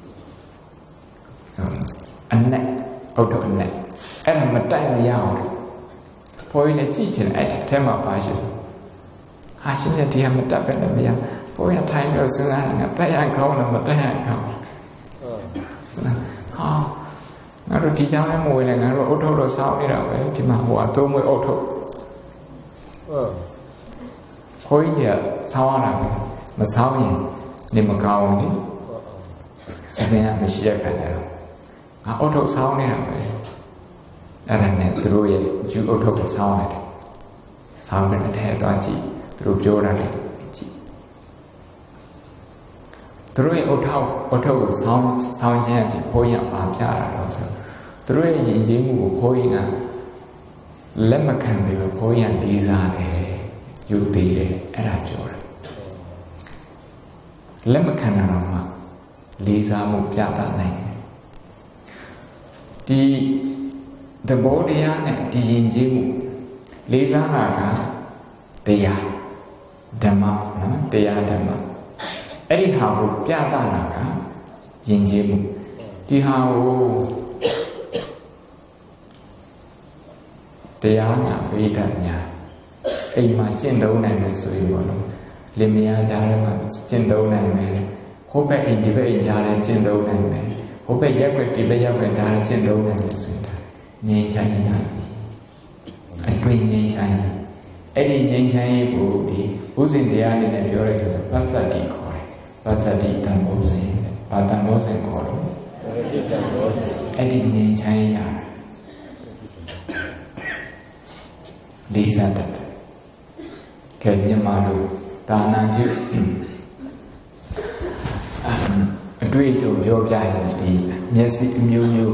A: အနက်အုတ်ထုတ်အနက်အဲ့ဒါမတိုက်မရအောင်ဘုန်းကြီးလည်းကြည့်ချင်တယ်အဲ့ထဲမှာပါရှိတယ်ဟာရှင်ရဲ့တရားမတတ်ပဲနဲ့မရဘုန်းကြီးထိုင်ပြီးစဉ်းစားနေတာတိုက်ရကောင်းလားမတိုက်ရကောင်းဟုတ်ဟာငါတို့ဒီကြောင်လည်းမဝင်နဲ့ငါတို့အုတ်ထုတ်တော့စောင်းနေတာပဲဒီမှာဟိုအသုံးမွေးအုတ်ထုတ်ဟုတ်ဘုန်းကြီးကစောင်းရတာမစောင်းရင်နေမကောင်းဘူးလေစပင်းကမရှိတဲ့ခါကျတော့ငါအုတ်ထုတ်စောင်းနေတာပဲအဲ့ဒါနဲ့သူတို့ရဲ့ဂျူးအုတ်ထုတ်ကိုစောင်းလိုက်တယ်စောင်းတဲ့ထဲသွားကြည့်သူတို့ပြောတာလေကြည့်သူတို့ရဲ့အုတ်ထုတ်အုတ်ထုတ်ကိုစောင်းစောင်းခြင်းအပြင်ဘုန်းကြီးကပါပြတာတော့ဆိုသူတို့ရဲ့ယဉ်ကျေးမှုကိုဘုန်းကြီးကလက်မခံပြီးတော့ဘုန်းကြီးကလေးစားတယ်ယူသေးတယ်အဲ့ဒါပြောတယ်လက်မခံတာတော့မှလေးစားမှုပြသနိုင်တယ်ဒီသဘောတရားနဲ့ဒီယဉ်ကျေးမှုလေးစားတာကတရားဓမ္မနော်တရားဓမ္မအဲ့ဒီဟာကိုပြသတာကယဉ်ကျေးမှုဒီဟာကိုတရားနာဝိဒတ်ညာအိမ်မှာကျင့်သုံးနိုင်မယ်ဆိုရင်ဘောလို့လင်မယားကြားထဲမှာကျင့်သုံးနိုင်မယ်ဟိုဘက်အိမ်ဒီဘက်အိမ်ကြားထဲကျင့်သုံးနိုင်မယ်ဟိုဘက်ရက်ွက်ဒီဘက်ရက်ွက်ကြားထဲကျင့်သုံးနိုင်မယ်ဆိုရင်ဒါငြိမ်းချမ်းနိုင်ပြီအတွင်းငြိမ်းချမ်းအဲ့ဒီငြိမ်းချမ်းရေးကိုဒီဥစဉ်တရားအနေနဲ့ပြောရဲဆိုတော့ပတ္တတိခေါ်တယ်ပတ္တတိတန်ဖိုးစဉ်ဘာတန်ဖိုးစဉ်ခေါ်လို့အဲ့ဒီငြိမ်းချမ်းရေးရတယ်လေးစားတတ်တယ်ကဲမြန်မာလူဒါနပြုအတွေ့အကြုံပြောပြရင်ဒီမျက်စိအမျိုးမျိုး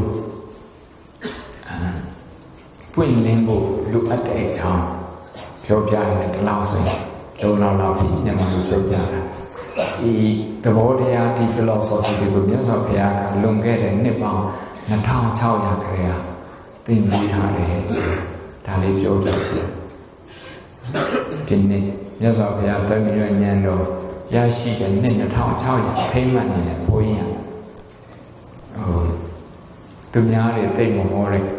A: ပွင့်လင်းဖို့လိုအပ်တဲ့အကြောင်းပြောပြရင်ဒီလောက်ဆိုရင်လုံလောက်လောက်ပြီးမြန်မာလူပြောပြတာဒီသဘောတရားဒီ philosophy တွေကိုမြတ်စွာဘုရားကလွန်ခဲ့တဲ့နှစ်ပေါင်းနှစ်ထောင်ခြောက်ရာခရေကသင်ပေးထားတယ်ဆိုဒါလေးပြောပြချင်ဒီနေ့မြတ်စွာဘုရားတမီးရဉာဏ်တော်ရရှိတဲ့နှစ်နှစ်ထောင်ခြောက်ရာဖိမှတ်နေတဲ့ဘုန်းကြီးဟိုသူများတွေသိမဟောတဲ့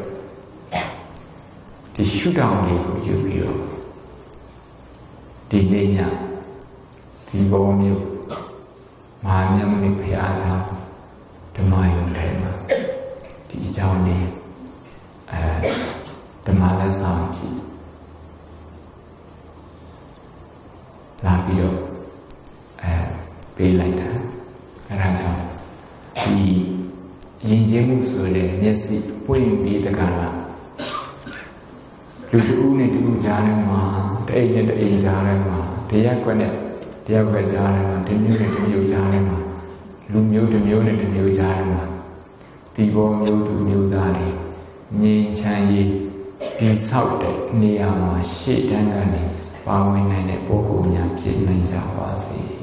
A: ဒီရှုထောင့်လေးကိုယူပြီးတော့ဒီနေ့ညဒီဘုံမျိုးမဟာမြတ်မင်းဘုရားကြောင့်ဓမ္မယုံထဲမှာဒီအကြောင်းလေးအဲဓမ္မလက်ဆောင်ကြည့်လာပြီးတော့အဲပေးလိုက်တာအဲဒါကြောင့်ဒီယဉ်ကျေးမှုဆိုတဲ့မျက်စိပွင့်ပြီးတကလားလူတူနဲ့တူကြားထဲမှာတအိမ်နဲ့တအိမ်ကြားထဲမှာတရားကွက်နဲ့တရားကွက်ကြားထဲမှာဒီမျိုးနဲ့ဒီမျိုးကြားထဲမှာလူမျိုးတစ်မျိုးနဲ့တစ်မျိုးကြားထဲမှာဒီဘောမျိုးသူမျိုးသားတွေငြိမ်းချမ်းရေးဒီဆောက်တဲ့နေရာမှာရှေ့တန်းကနေပါဝင်နိုင်တဲ့ပုဂ္ဂိုလ်များဖြစ်နိုင်ကြပါစေ။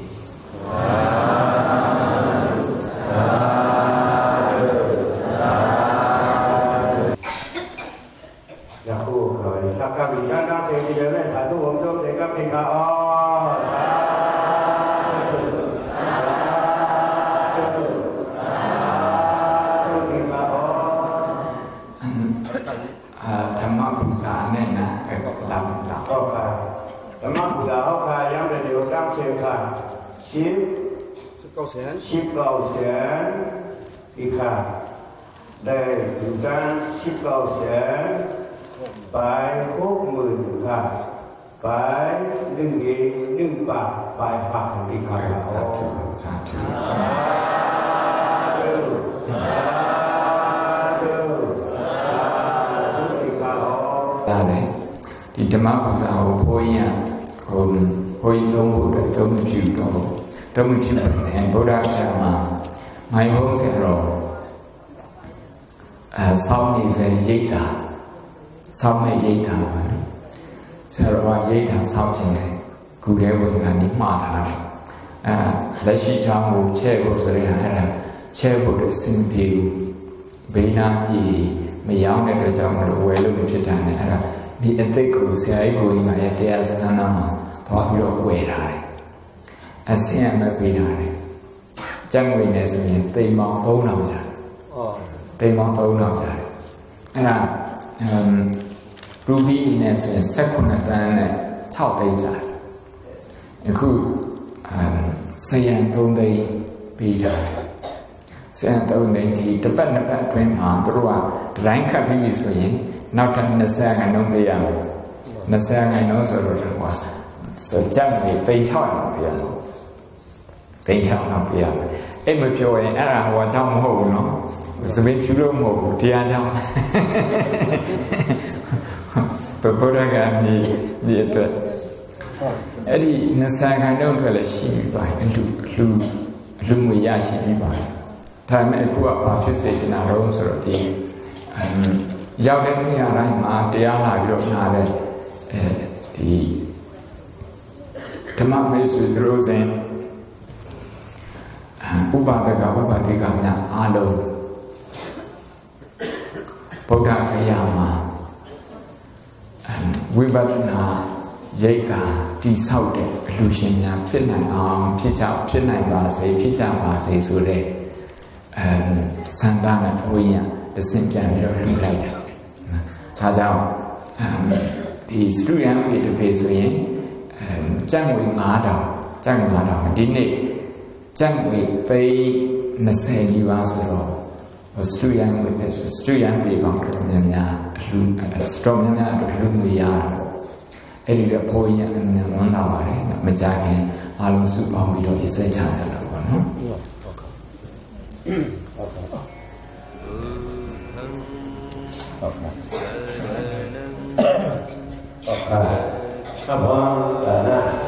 B: สิบเก้าแสนอีกค่ะได้ถึงการสิบเก้าแสนไปหกหมื่นค่ะไปหนึ่งเองหนึ่งบาทไปผักอีกค่ะสาธุสาธุสาธุสาธุสาธุอีกค่ะ
A: ได้เลยဒီဓမ္မပူဇာကိုဘုန်းကြီးကဟိုဘုန်းကြီးသုံးဖို့အတွက်သုံးပြုတော့သုံးပြုတယ်ဗုဒ္ဓဂယာမှာမိုင်းဘုန်းဆရာတော်အဲဆောင်းနေစေရိတ်တာဆောင်းနေရိတ်တာပါဆရာတော်ကရိတ်တာဆောင်းခြင်းတယ်ကုထဲဝင်ကနေမှားထားတယ်အဲလက်ရှိချောင်းကိုချဲ့ဖို့ဆိုရင်အဲ့ဒါချဲ့ဖို့အစဉ်ပြေဘူးဘေးနားပြည်မရောက်တဲ့အတွက်ကြောင့်မလို့ဝယ်လို့မဖြစ်တာနဲ့အဲ့ဒါဒီအသိကိုဆရာကြီးကိုကြီးမှာရတရားစခန်းနာမှာသွားပြီးတော့ဝယ်လာတယ်အစင်အမပေးလာတယ်ကျန်ငွေနဲ့ဆိုရင်တိမ်ပေါင်းသုံးထောင်ကျတယ်တိမ်ပေါင်းသုံးထောင်ကျတယ်အဲ့ဒါအမ်ရူပီနဲ့ဆိုရင်၁၈တန်းနဲ့၆သိန်းကျတယ်အခုအမ်ဆယံသုံးသိန်းပေးထားတယ်ဆယံသုံးသိန်းဒီတစ်ပတ်နှစ်ပတ်အတွင်းမှာသူတို့ကဒတိုင်းခတ်ပြီးပြီဆိုရင်နောက်ထပ်၂၀ငါးနှုန်းပေးရမယ်၂၀ငါးနှုန်းဆိုတော့ဟိုဆိုကြက်နေသိန်း၆ရာပေးရမယ်သိန်း၆ရာပေးရမယ်အဲ့မပြောရင်အဲ့ဒါဟိုအကြောင်းမဟုတ်ဘူးနော်စပင်းဖြူလို့မဟုတ်ဘူးတရားကြောင့်ဘုရားကမြေဒီအတွက်အဲ့ဒီ၂၀ငါးနှုန်းအတွက်လည်းရှိပြီးပါတယ်အလူလူအလူငွေရရှိပြီးပါတယ်ဒါပေမဲ့အခုကဘာဖြစ်စေချင်တာလဲဆိုတော့ဒီအမ်ရောက်တဲ့နေရာတိုင်းမှာတရားလာပြီးတော့နားတဲ့အဲဒီဓမ္မမေစုသူတို့စဉ်ဥပါဒကဥပါတိကများအားလုံးဗုဒ္ဓဂယာမှာဝိပဿနာရိတ်တာတိဆောက်တဲ့အလှရှင်များဖြစ်နိုင်အောင်ဖြစ်ကြဖြစ်နိုင်ပါစေဖြစ်ကြပါစေဆိုတဲ့အဲစံတာနဲ့ဘုရားတစင်ပြန်ပြီးတော့လှူလိုက်တယ်ဒါကြောင့်ဒီစတူရန်ပေတပေဆိုရင်ကျပ်ငွေ၅ထောင်ကျပ်ငွေ၅ထောင်ဒီနေ့ကျပ်ငွေသိန်း၂၀နီးပါးဆိုတော့စတူရန်ငွေပဲစတူရန်ပေပေါင်းတော်များများအလှစတော်များများအလှငွေရတာအဲ့ဒီတော့ဘုန်းကြီးအမှန်ဝမ်းသာပါတယ်မကြခင်အားလုံးစုပေါင်းပြီးတော့ရစဲချကြတာပေါ့နော်ဟုတ်ကဲ့ဟုတ်ကဲ့ဟုတ်ကဲ့ဟုတ်ကဲ့